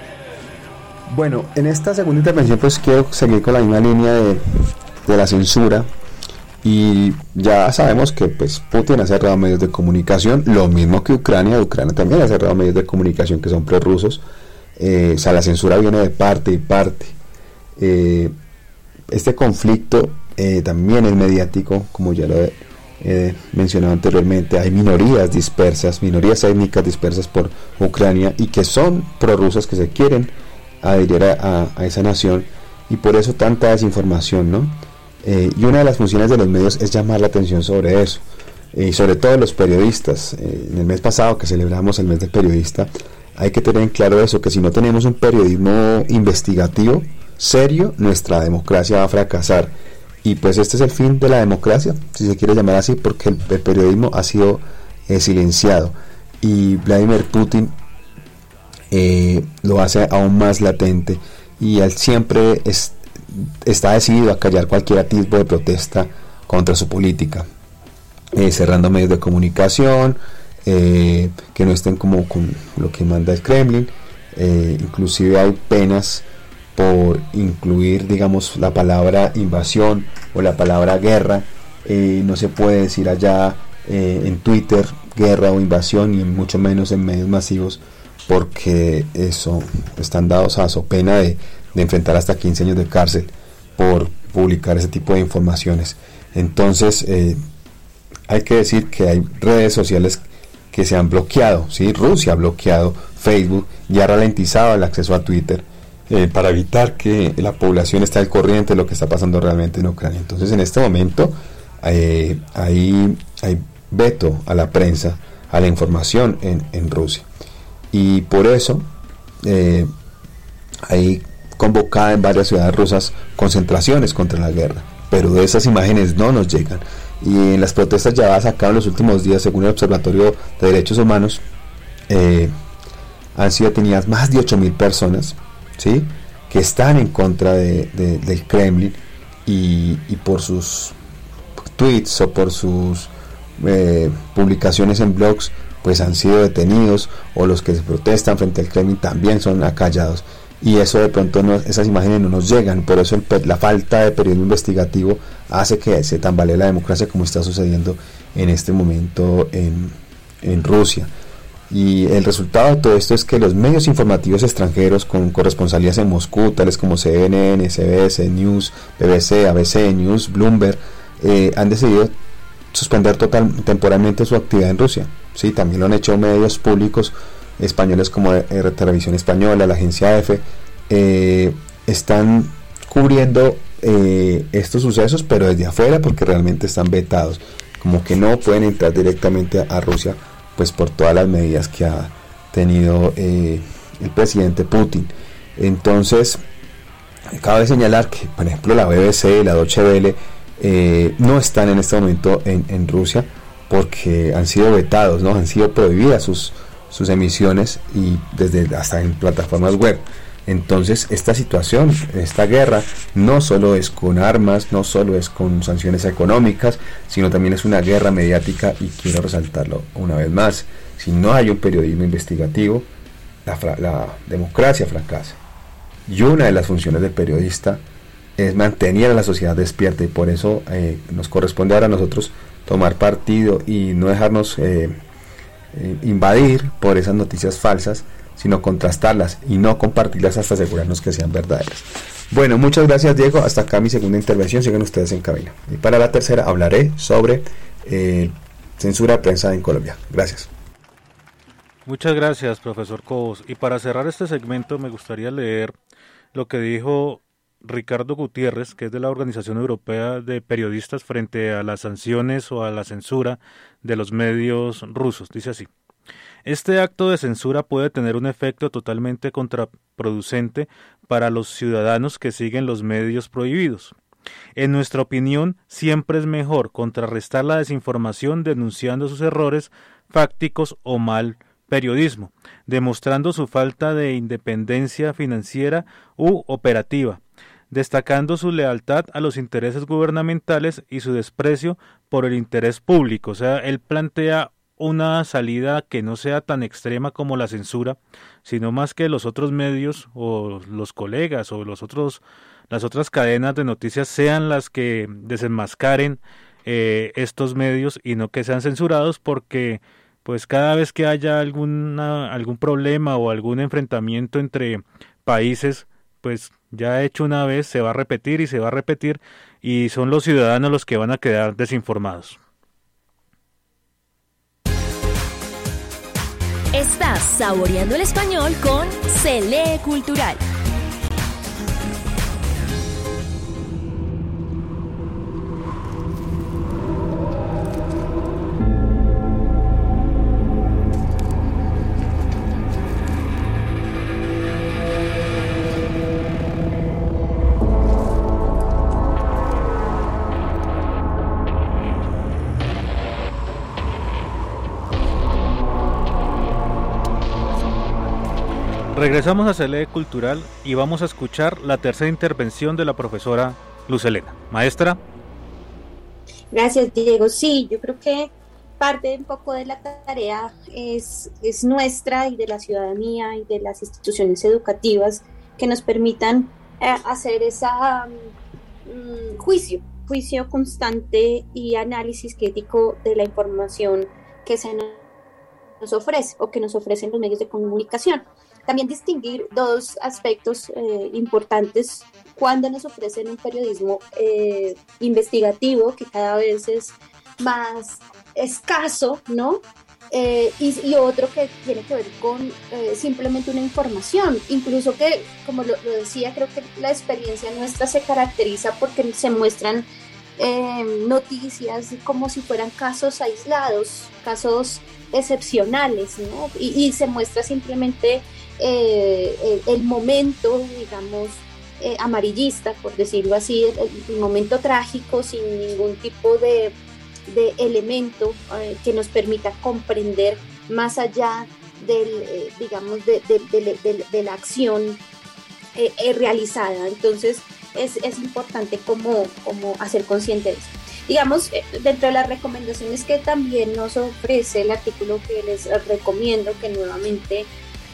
Bueno, en esta segunda intervención pues quiero seguir con la misma línea de, de la censura. Y ya sabemos que pues Putin ha cerrado medios de comunicación, lo mismo que Ucrania. Ucrania también ha cerrado medios de comunicación que son prorrusos. Eh, o sea, la censura viene de parte y parte. Eh, este conflicto eh, también es mediático, como ya lo he eh, mencionado anteriormente. Hay minorías dispersas, minorías étnicas dispersas por Ucrania y que son prorrusas, que se quieren adherir a, a, a esa nación, y por eso tanta desinformación, ¿no? Eh, y una de las funciones de los medios es llamar la atención sobre eso, y eh, sobre todo los periodistas. Eh, en el mes pasado que celebramos el mes del periodista, hay que tener en claro eso, que si no tenemos un periodismo investigativo serio, nuestra democracia va a fracasar. Y pues este es el fin de la democracia, si se quiere llamar así, porque el, el periodismo ha sido eh, silenciado, y Vladimir Putin eh, lo hace aún más latente, y él siempre es está decidido a callar cualquier atisbo de protesta contra su política, eh, cerrando medios de comunicación eh, que no estén como con lo que manda el Kremlin. Eh, inclusive hay penas por incluir, digamos, la palabra invasión o la palabra guerra. Eh, no se puede decir allá eh, en Twitter guerra o invasión, y mucho menos en medios masivos, porque eso están dados a so pena de de enfrentar hasta quince años de cárcel por publicar ese tipo de informaciones. Entonces eh, hay que decir que hay redes sociales que se han bloqueado, ¿sí? Rusia ha bloqueado Facebook y ha ralentizado el acceso a Twitter eh, para evitar que la población esté al corriente de lo que está pasando realmente en Ucrania. Entonces en este momento eh, hay, hay veto a la prensa, a la información en, en Rusia, y por eso eh, hay convocada en varias ciudades rusas concentraciones contra la guerra, pero de esas imágenes no nos llegan. Y en las protestas llevadas a cabo en los últimos días, según el Observatorio de Derechos Humanos, eh, han sido detenidas más de ocho mil personas, ¿sí?, que están en contra de, de, del Kremlin, y, y por sus tweets o por sus eh, publicaciones en blogs pues han sido detenidos, o los que se protestan frente al Kremlin también son acallados. Y eso de pronto no, esas imágenes no nos llegan. Por eso el, la falta de periodismo investigativo hace que se tambalee la democracia, como está sucediendo en este momento en, en Rusia. Y el resultado de todo esto es que los medios informativos extranjeros con corresponsalías en Moscú, tales como C N N, C B S News, B B C, A B C News, Bloomberg, eh, han decidido suspender total, temporalmente su actividad en Rusia. Sí, también lo han hecho medios públicos españoles como eh, Televisión Española, la agencia EFE, eh, están cubriendo eh, estos sucesos, pero desde afuera, porque realmente están vetados, como que no pueden entrar directamente a, a Rusia, pues por todas las medidas que ha tenido eh, el presidente Putin. Entonces, cabe señalar que, por ejemplo, la B B C, la Deutsche Welle, eh, no están en este momento en, en Rusia, porque han sido vetados, ¿no? Han sido prohibidas sus sus emisiones, y desde hasta en plataformas web. Entonces esta situación, esta guerra, no solo es con armas, no solo es con sanciones económicas, sino también es una guerra mediática, y quiero resaltarlo una vez más: si no hay un periodismo investigativo, la, la democracia fracasa. Y una de las funciones del periodista es mantener a la sociedad despierta, y por eso eh, nos corresponde ahora a nosotros tomar partido y no dejarnos eh, eh, invadir por esas noticias falsas, sino contrastarlas y no compartirlas hasta asegurarnos que sean verdaderas. Bueno, muchas gracias, Diego. Hasta acá mi segunda intervención. Sigan ustedes en cabina. Y para la tercera hablaré sobre eh, censura de prensa en Colombia. Gracias. Muchas gracias, profesor Cobos. Y para cerrar este segmento me gustaría leer lo que dijo Ricardo Gutiérrez, que es de la Organización Europea de Periodistas, frente a las sanciones o a la censura de los medios rusos. Dice así: este acto de censura puede tener un efecto totalmente contraproducente para los ciudadanos que siguen los medios prohibidos. En nuestra opinión, siempre es mejor contrarrestar la desinformación denunciando sus errores fácticos o mal periodismo, demostrando su falta de independencia financiera u operativa, destacando su lealtad a los intereses gubernamentales y su desprecio por el interés público. O sea, él plantea una salida que no sea tan extrema como la censura, sino más que los otros medios o los colegas o los otros, las otras cadenas de noticias sean las que desenmascaren eh, estos medios, y no que sean censurados, porque pues cada vez que haya alguna, algún problema o algún enfrentamiento entre países, pues ya hecho una vez, se va a repetir y se va a repetir, y son los ciudadanos los que van a quedar desinformados. Estás saboreando el español con Se Lee Cultural. Regresamos a Se Lee Cultural y vamos a escuchar la tercera intervención de la profesora Luz Helena. Maestra. Gracias, Diego. Sí, yo creo que parte un poco de la tarea es, es nuestra y de la ciudadanía y de las instituciones educativas que nos permitan eh, hacer ese um, juicio, juicio constante y análisis crítico de la información que se nos ofrece o que nos ofrecen los medios de comunicación. También distinguir dos aspectos eh, importantes cuando nos ofrecen un periodismo eh, investigativo, que cada vez es más escaso, ¿no? Eh, y, y otro que tiene que ver con eh, simplemente una información, incluso que, como lo, lo decía, creo que la experiencia nuestra se caracteriza porque se muestran eh, noticias como si fueran casos aislados, casos excepcionales, ¿no? Y, y se muestra simplemente Eh, el, el momento, digamos, eh, amarillista, por decirlo así, el, el momento trágico, sin ningún tipo de, de elemento eh, que nos permita comprender más allá del, eh, digamos, de, de, de, de, de la acción eh, eh, realizada. Entonces es, es importante como, como hacer consciente de eso. Digamos, eh, dentro de las recomendaciones que también nos ofrece el artículo que les recomiendo, que nuevamente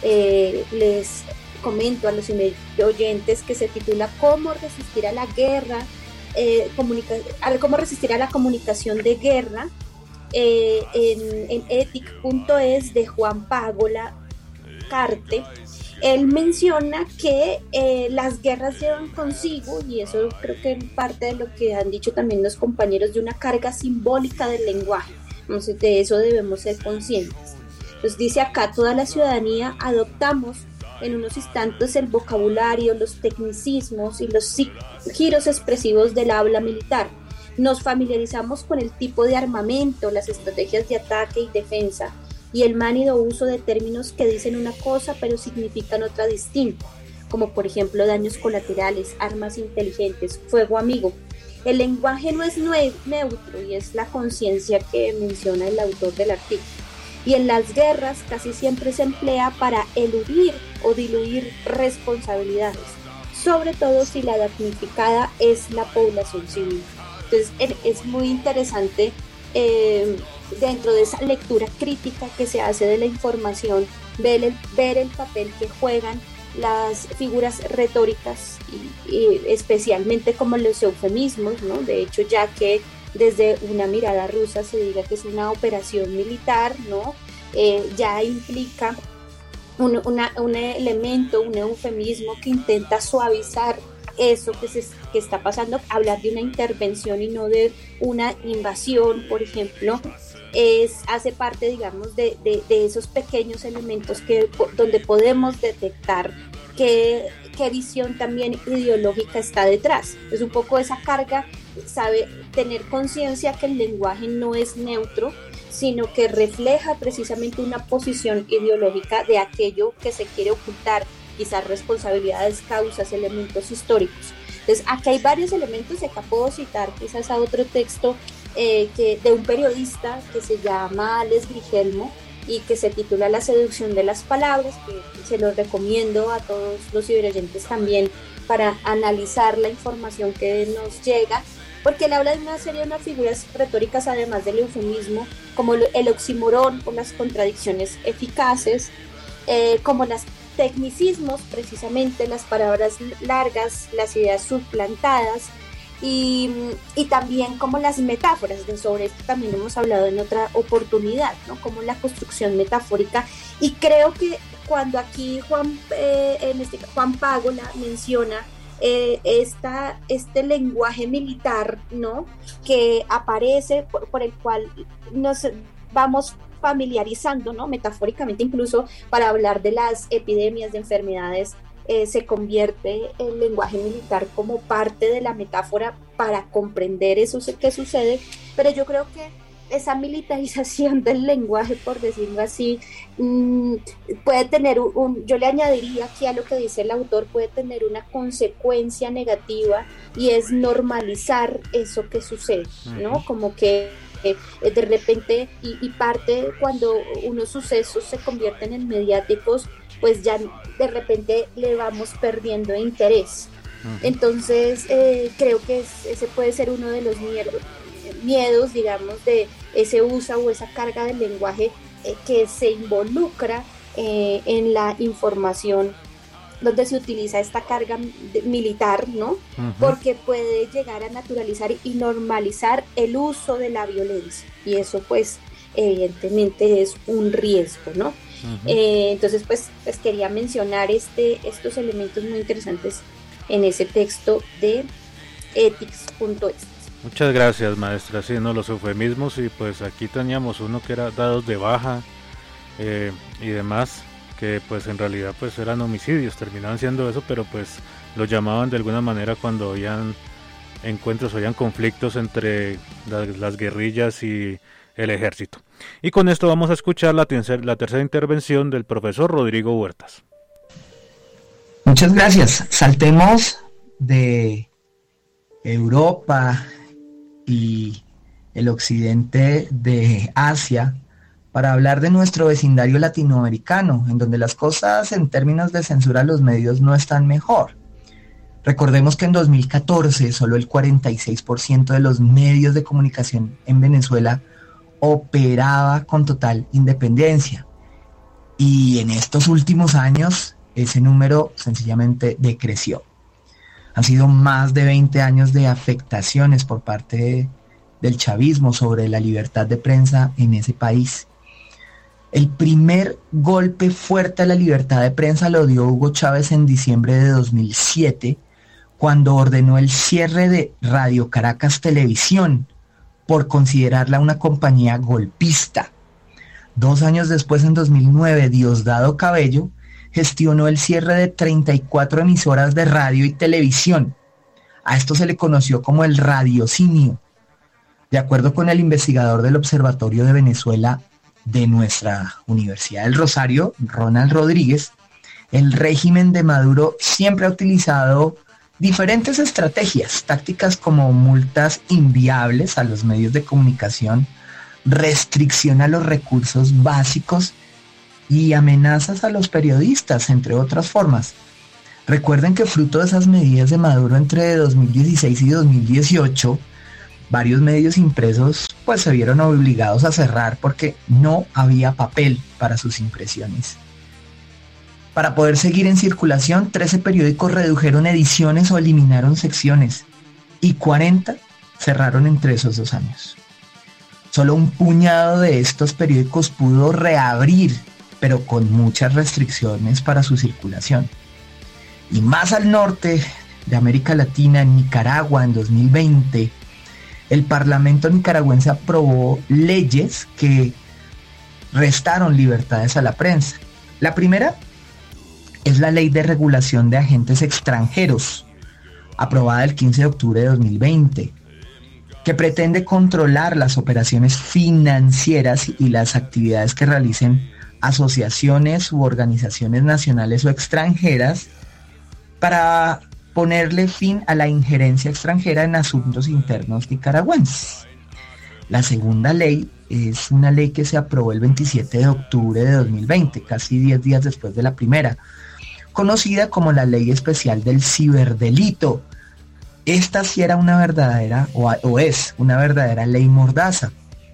Eh, les comento a los oyentes, que se titula ¿Cómo resistir a la guerra? Eh, comunica- ¿Cómo resistir a la comunicación de guerra? Eh, en, en ethic punto es de Juan Págola Carte. Él menciona que eh, las guerras llevan consigo, y eso creo que es parte de lo que han dicho también los compañeros, de una carga simbólica del lenguaje. Entonces, de eso debemos ser conscientes. Entonces dice acá: toda la ciudadanía adoptamos en unos instantes el vocabulario, los tecnicismos y los giros expresivos del habla militar. Nos familiarizamos con el tipo de armamento, las estrategias de ataque y defensa, y el manido uso de términos que dicen una cosa pero significan otra distinta, como por ejemplo daños colaterales, armas inteligentes, fuego amigo. El lenguaje no es neutro, y es la conciencia que menciona el autor del artículo. y en las guerras casi siempre se emplea para eludir o diluir responsabilidades, sobre todo si la damnificada es la población civil. Entonces es muy interesante eh, dentro de esa lectura crítica que se hace de la información, ver el, ver el papel que juegan las figuras retóricas y, y especialmente como los eufemismos, ¿no? De hecho, ya que desde una mirada rusa se diga que es una operación militar, ¿no? Eh, ya implica un, una, un elemento, un eufemismo que intenta suavizar eso que, se, que está pasando, hablar de una intervención y no de una invasión, por ejemplo, es, hace parte, digamos, de, de, de esos pequeños elementos que, donde podemos detectar qué, qué visión también ideológica está detrás. Es un poco esa carga, sabe, tener conciencia que el lenguaje no es neutro, sino que refleja precisamente una posición ideológica de aquello que se quiere ocultar, quizás responsabilidades, causas, elementos históricos. Entonces, aquí hay varios elementos, y acá puedo citar quizás a otro texto eh, que, de un periodista que se llama Alex Grigelmo y que se titula La seducción de las palabras, que se los recomiendo a todos los ciberoyentes también para analizar la información que nos llega, porque él habla de una serie de unas figuras retóricas, además del eufemismo, como el oxímoron o las contradicciones eficaces, eh, como las tecnicismos, precisamente las palabras largas, las ideas suplantadas, y, y también como las metáforas. De sobre esto también hemos hablado en otra oportunidad, ¿no? Como la construcción metafórica, y creo que cuando aquí Juan, eh, en este, Juan Págola menciona eh, esta, este lenguaje militar, ¿no? Que aparece, por, por el cual nos vamos familiarizando, ¿no? Metafóricamente, incluso para hablar de las epidemias, de enfermedades, eh, se convierte el lenguaje militar como parte de la metáfora para comprender eso que sucede, pero yo creo que esa militarización del lenguaje, por decirlo así, mmm, puede tener un, un, yo le añadiría aquí a lo que dice el autor, puede tener una consecuencia negativa, y es normalizar eso que sucede, ¿no? Como que Eh, de repente y, y parte cuando unos sucesos se convierten en mediáticos, pues ya de repente le vamos perdiendo interés. Uh-huh. Entonces eh, creo que es, ese puede ser uno de los miedos, miedos digamos, de ese uso o esa carga del lenguaje eh, que se involucra eh, en la información, donde se utiliza esta carga de, militar, ¿no? Uh-huh. Porque puede llegar a naturalizar y normalizar el uso de la violencia, y eso pues evidentemente es un riesgo, ¿no? Uh-huh. Eh, entonces pues, pues quería mencionar este, estos elementos muy interesantes en ese texto de ethics punto es. Muchas gracias, maestra. Sí, no, los eufemismos, y pues aquí teníamos uno que era dados de baja eh, y demás, que pues en realidad pues eran homicidios, terminaban siendo eso, pero pues lo llamaban de alguna manera cuando habían encuentros, habían conflictos entre las, las guerrillas y el ejército. Y con esto vamos a escuchar la, tercer, la tercera intervención del profesor Rodrigo Huertas. Muchas gracias. Saltemos de Europa y el occidente de Asia para hablar de nuestro vecindario latinoamericano, en donde las cosas en términos de censura a los medios no están mejor. Recordemos que en dos mil catorce solo el cuarenta y seis por ciento de los medios de comunicación en Venezuela operaba con total independencia, y en estos últimos años ese número sencillamente decreció. Han sido más de veinte años de afectaciones por parte de, del chavismo sobre la libertad de prensa en ese país. El primer golpe fuerte a la libertad de prensa lo dio Hugo Chávez en diciembre de dos mil siete, cuando ordenó el cierre de Radio Caracas Televisión por considerarla una compañía golpista. Dos años después, en dos mil nueve, Diosdado Cabello gestionó el cierre de treinta y cuatro emisoras de radio y televisión. A esto se le conoció como el radiocinio. De acuerdo con el investigador del Observatorio de Venezuela de nuestra Universidad del Rosario, Ronald Rodríguez, el régimen de Maduro siempre ha utilizado diferentes estrategias, tácticas como multas inviables a los medios de comunicación, restricción a los recursos básicos y amenazas a los periodistas, entre otras formas. Recuerden que fruto de esas medidas de Maduro entre dos mil dieciséis y dos mil dieciocho, varios medios impresos pues se vieron obligados a cerrar porque no había papel para sus impresiones. Para poder seguir en circulación, trece periódicos redujeron ediciones o eliminaron secciones y cuarenta cerraron entre esos dos años. Solo un puñado de estos periódicos pudo reabrir, pero con muchas restricciones para su circulación. Y más al norte de América Latina, en Nicaragua, en dos mil veinte, el Parlamento nicaragüense aprobó leyes que restaron libertades a la prensa. La primera es la Ley de Regulación de Agentes Extranjeros, aprobada el quince de octubre de dos mil veinte, que pretende controlar las operaciones financieras y las actividades que realicen asociaciones u organizaciones nacionales o extranjeras para ponerle fin a la injerencia extranjera en asuntos internos nicaragüenses. La segunda ley es una ley que se aprobó el veintisiete de octubre de dos mil veinte, casi diez días después de la primera, conocida como la Ley Especial del Ciberdelito. Esta sí era una verdadera, o, o es una verdadera ley mordaza.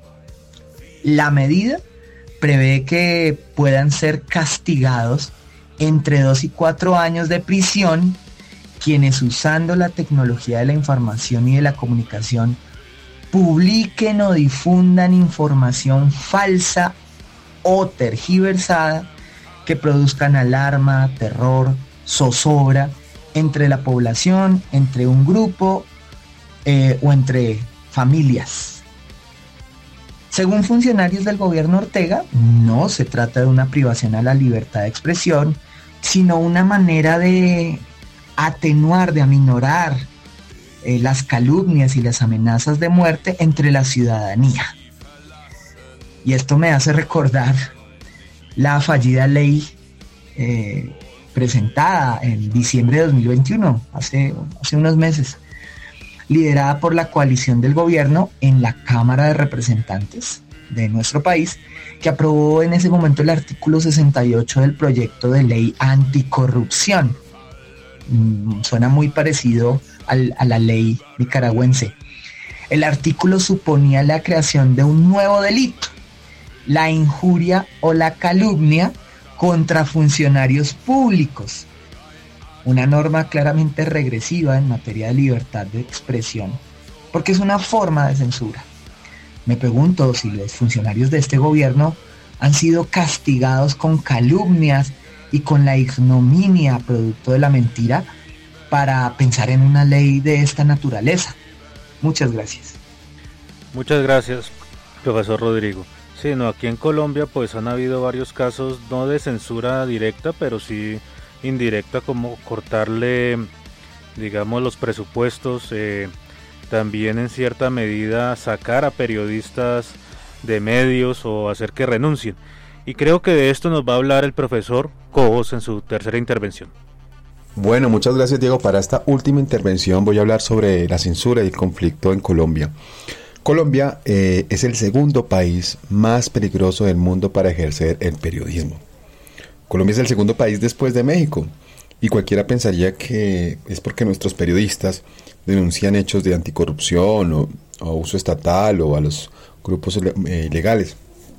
La medida prevé que puedan ser castigados entre dos y cuatro años de prisión quienes, usando la tecnología de la información y de la comunicación, publiquen o difundan información falsa o tergiversada que produzcan alarma, terror, zozobra entre la población, entre un grupo eh, o entre familias. Según funcionarios del gobierno Ortega, no se trata de una privación a la libertad de expresión, sino una manera de atenuar, de aminorar eh, las calumnias y las amenazas de muerte entre la ciudadanía. Y esto me hace recordar la fallida ley eh, presentada en diciembre de dos mil veintiuno, hace, hace unos meses, liderada por la coalición del gobierno en la Cámara de Representantes de nuestro país, que aprobó en ese momento el artículo sesenta y ocho del proyecto de ley anticorrupción. Mm, suena muy parecido al, a la ley nicaragüense. El artículo suponía la creación de un nuevo delito, la injuria o la calumnia contra funcionarios públicos, una norma claramente regresiva en materia de libertad de expresión, porque es una forma de censura. Me pregunto si los funcionarios de este gobierno han sido castigados con calumnias y con la ignominia producto de la mentira para pensar en una ley de esta naturaleza. Muchas gracias. Muchas gracias, profesor Rodrigo. Sí, no, aquí en Colombia pues han habido varios casos, no de censura directa, pero sí indirecta, como cortarle, digamos, los presupuestos, eh, también en cierta medida sacar a periodistas de medios o hacer que renuncien. Y creo que de esto nos va a hablar el profesor Cobos en su tercera intervención. Bueno, muchas gracias, Diego. Para esta última intervención voy a hablar sobre la censura y el conflicto en Colombia. Colombia eh, es el segundo país más peligroso del mundo para ejercer el periodismo. Colombia es el segundo país después de México, y cualquiera pensaría que es porque nuestros periodistas denuncian hechos de anticorrupción o, o uso estatal o a los grupos eh, ilegales.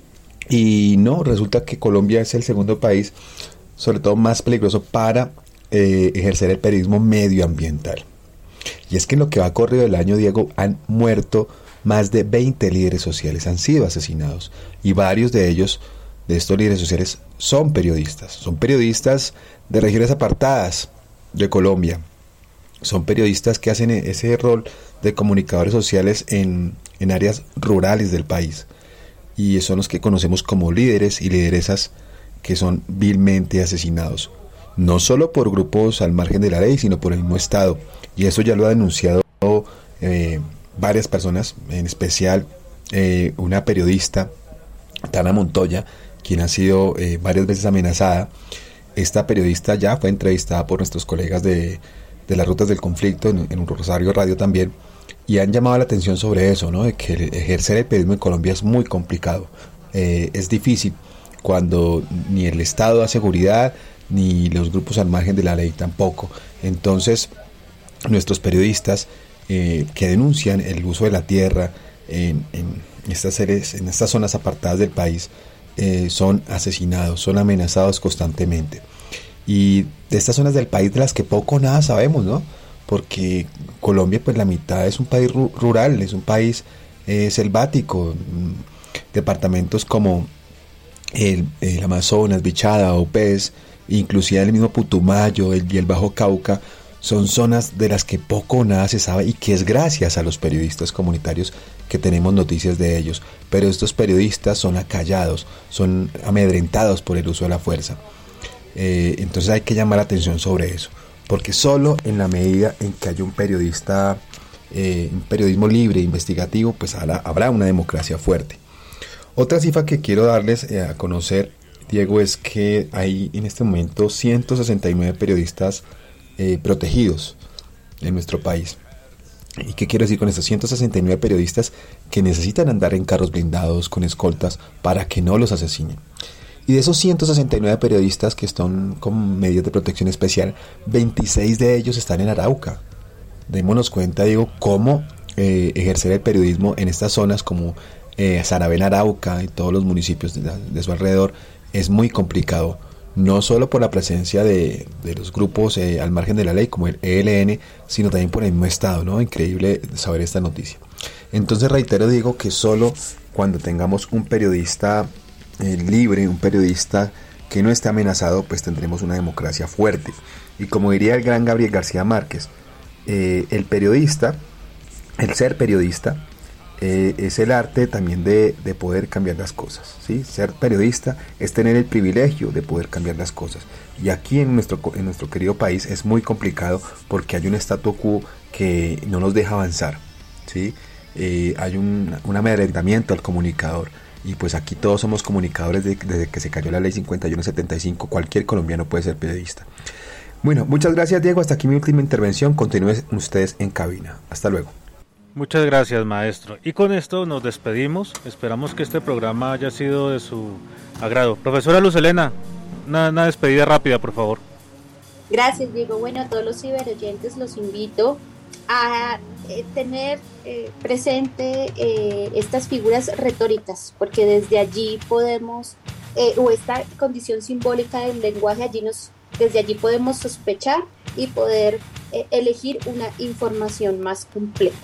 Y no, resulta que Colombia es el segundo país, sobre todo más peligroso para eh, ejercer el periodismo medioambiental. Y es que en lo que va corrido del año, Diego, han muerto más de veinte líderes sociales, han sido asesinados, y varios de ellos, de estos líderes sociales, son periodistas, son periodistas de regiones apartadas de Colombia, son periodistas que hacen ese rol de comunicadores sociales en, en áreas rurales del país, y son los que conocemos como líderes y lideresas que son vilmente asesinados, no solo por grupos al margen de la ley, sino por el mismo Estado, y eso ya lo ha denunciado eh, varias personas, en especial eh, una periodista, Tana Montoya, quien ha sido eh, varias veces amenazada. Esta periodista ya fue entrevistada por nuestros colegas de, de las Rutas del Conflicto en, en Rosario Radio también, y han llamado la atención sobre eso, ¿no? De que ejercer el periodismo en Colombia es muy complicado, eh, es difícil cuando ni el Estado da seguridad, ni los grupos al margen de la ley tampoco. Entonces, nuestros periodistas eh, que denuncian el uso de la tierra en, en, estas series, en estas zonas apartadas del país eh, son asesinados, son amenazados constantemente. Y de estas zonas del país de las que poco o nada sabemos, ¿no? Porque Colombia, pues la mitad es un país ru- rural, es un país eh, selvático. Departamentos como el, el Amazonas, Bichada, Opés, inclusive el mismo Putumayo el, y el Bajo Cauca, son zonas de las que poco o nada se sabe y que es gracias a los periodistas comunitarios que tenemos noticias de ellos. Pero estos periodistas son acallados, son amedrentados por el uso de la fuerza. Eh, entonces hay que llamar la atención sobre eso, porque solo en la medida en que haya un periodista, eh, un periodismo libre, investigativo, pues habrá, habrá una democracia fuerte. Otra cifra que quiero darles eh, a conocer, Diego, es que hay en este momento ciento sesenta y nueve periodistas eh, protegidos en nuestro país. ¿Y qué quiero decir con estos ciento sesenta y nueve periodistas que necesitan andar en carros blindados con escoltas para que no los asesinen? Y de esos ciento sesenta y nueve periodistas que están con medidas de protección especial, veintiséis de ellos están en Arauca. Démonos cuenta, digo, cómo eh, ejercer el periodismo en estas zonas como eh, Saravena, Arauca y todos los municipios de, de su alrededor es muy complicado. No solo por la presencia de, de los grupos eh, al margen de la ley como el E L N, sino también por el mismo Estado, ¿no? Increíble saber esta noticia. Entonces reitero, digo, que solo cuando tengamos un periodista eh, libre, un periodista que no esté amenazado, pues tendremos una democracia fuerte. Y como diría el gran Gabriel García Márquez, eh, el periodista, el ser periodista, Eh, es el arte también de, de poder cambiar las cosas, ¿sí? Ser periodista es tener el privilegio de poder cambiar las cosas, y aquí en nuestro, en nuestro querido país es muy complicado porque hay un statu quo que no nos deja avanzar, ¿sí? Eh, hay un, un amedrentamiento al comunicador, y pues aquí todos somos comunicadores de, desde que se cayó la ley cincuenta y uno setenta y cinco. Cualquier colombiano puede ser periodista. Bueno, muchas gracias, Diego, hasta aquí mi última intervención. Continúen ustedes en cabina, hasta luego. Muchas gracias, maestro. Y con esto nos despedimos. Esperamos que este programa haya sido de su agrado. Profesora Luz Helena, una, una despedida rápida, por favor. Gracias, Diego. Bueno, a todos los ciberoyentes los invito a eh, tener eh, presente eh, estas figuras retóricas, porque desde allí podemos, eh, o esta condición simbólica del lenguaje, allí nos, desde allí podemos sospechar y poder eh, elegir una información más completa.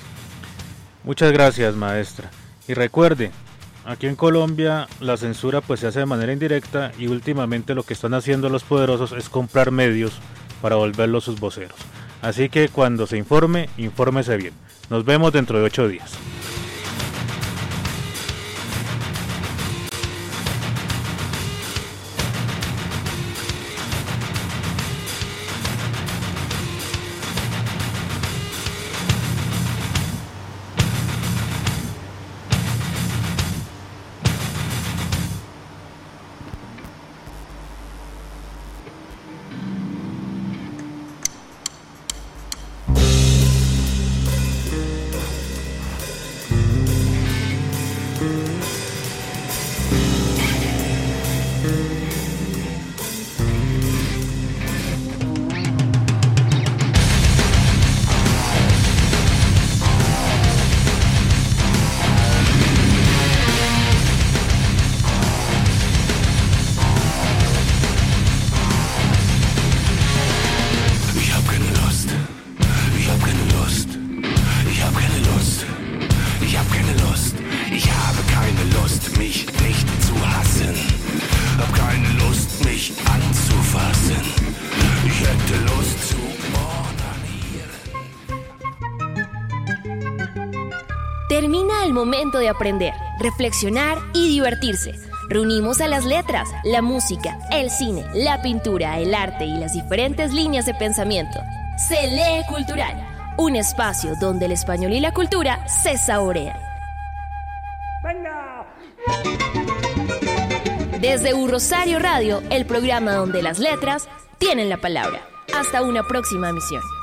Muchas gracias, maestra. Y recuerde, aquí en Colombia la censura pues se hace de manera indirecta, y últimamente lo que están haciendo los poderosos es comprar medios para volverlos sus voceros. Así que cuando se informe, infórmese bien. Nos vemos dentro de ocho días. Termina el momento de aprender, reflexionar y divertirse. Reunimos a las letras, la música, el cine, la pintura, el arte y las diferentes líneas de pensamiento. Se lee cultural, un espacio donde el español y la cultura se saborean. ¡Venga! Desde U Rosario Radio, el programa donde las letras tienen la palabra. Hasta una próxima emisión.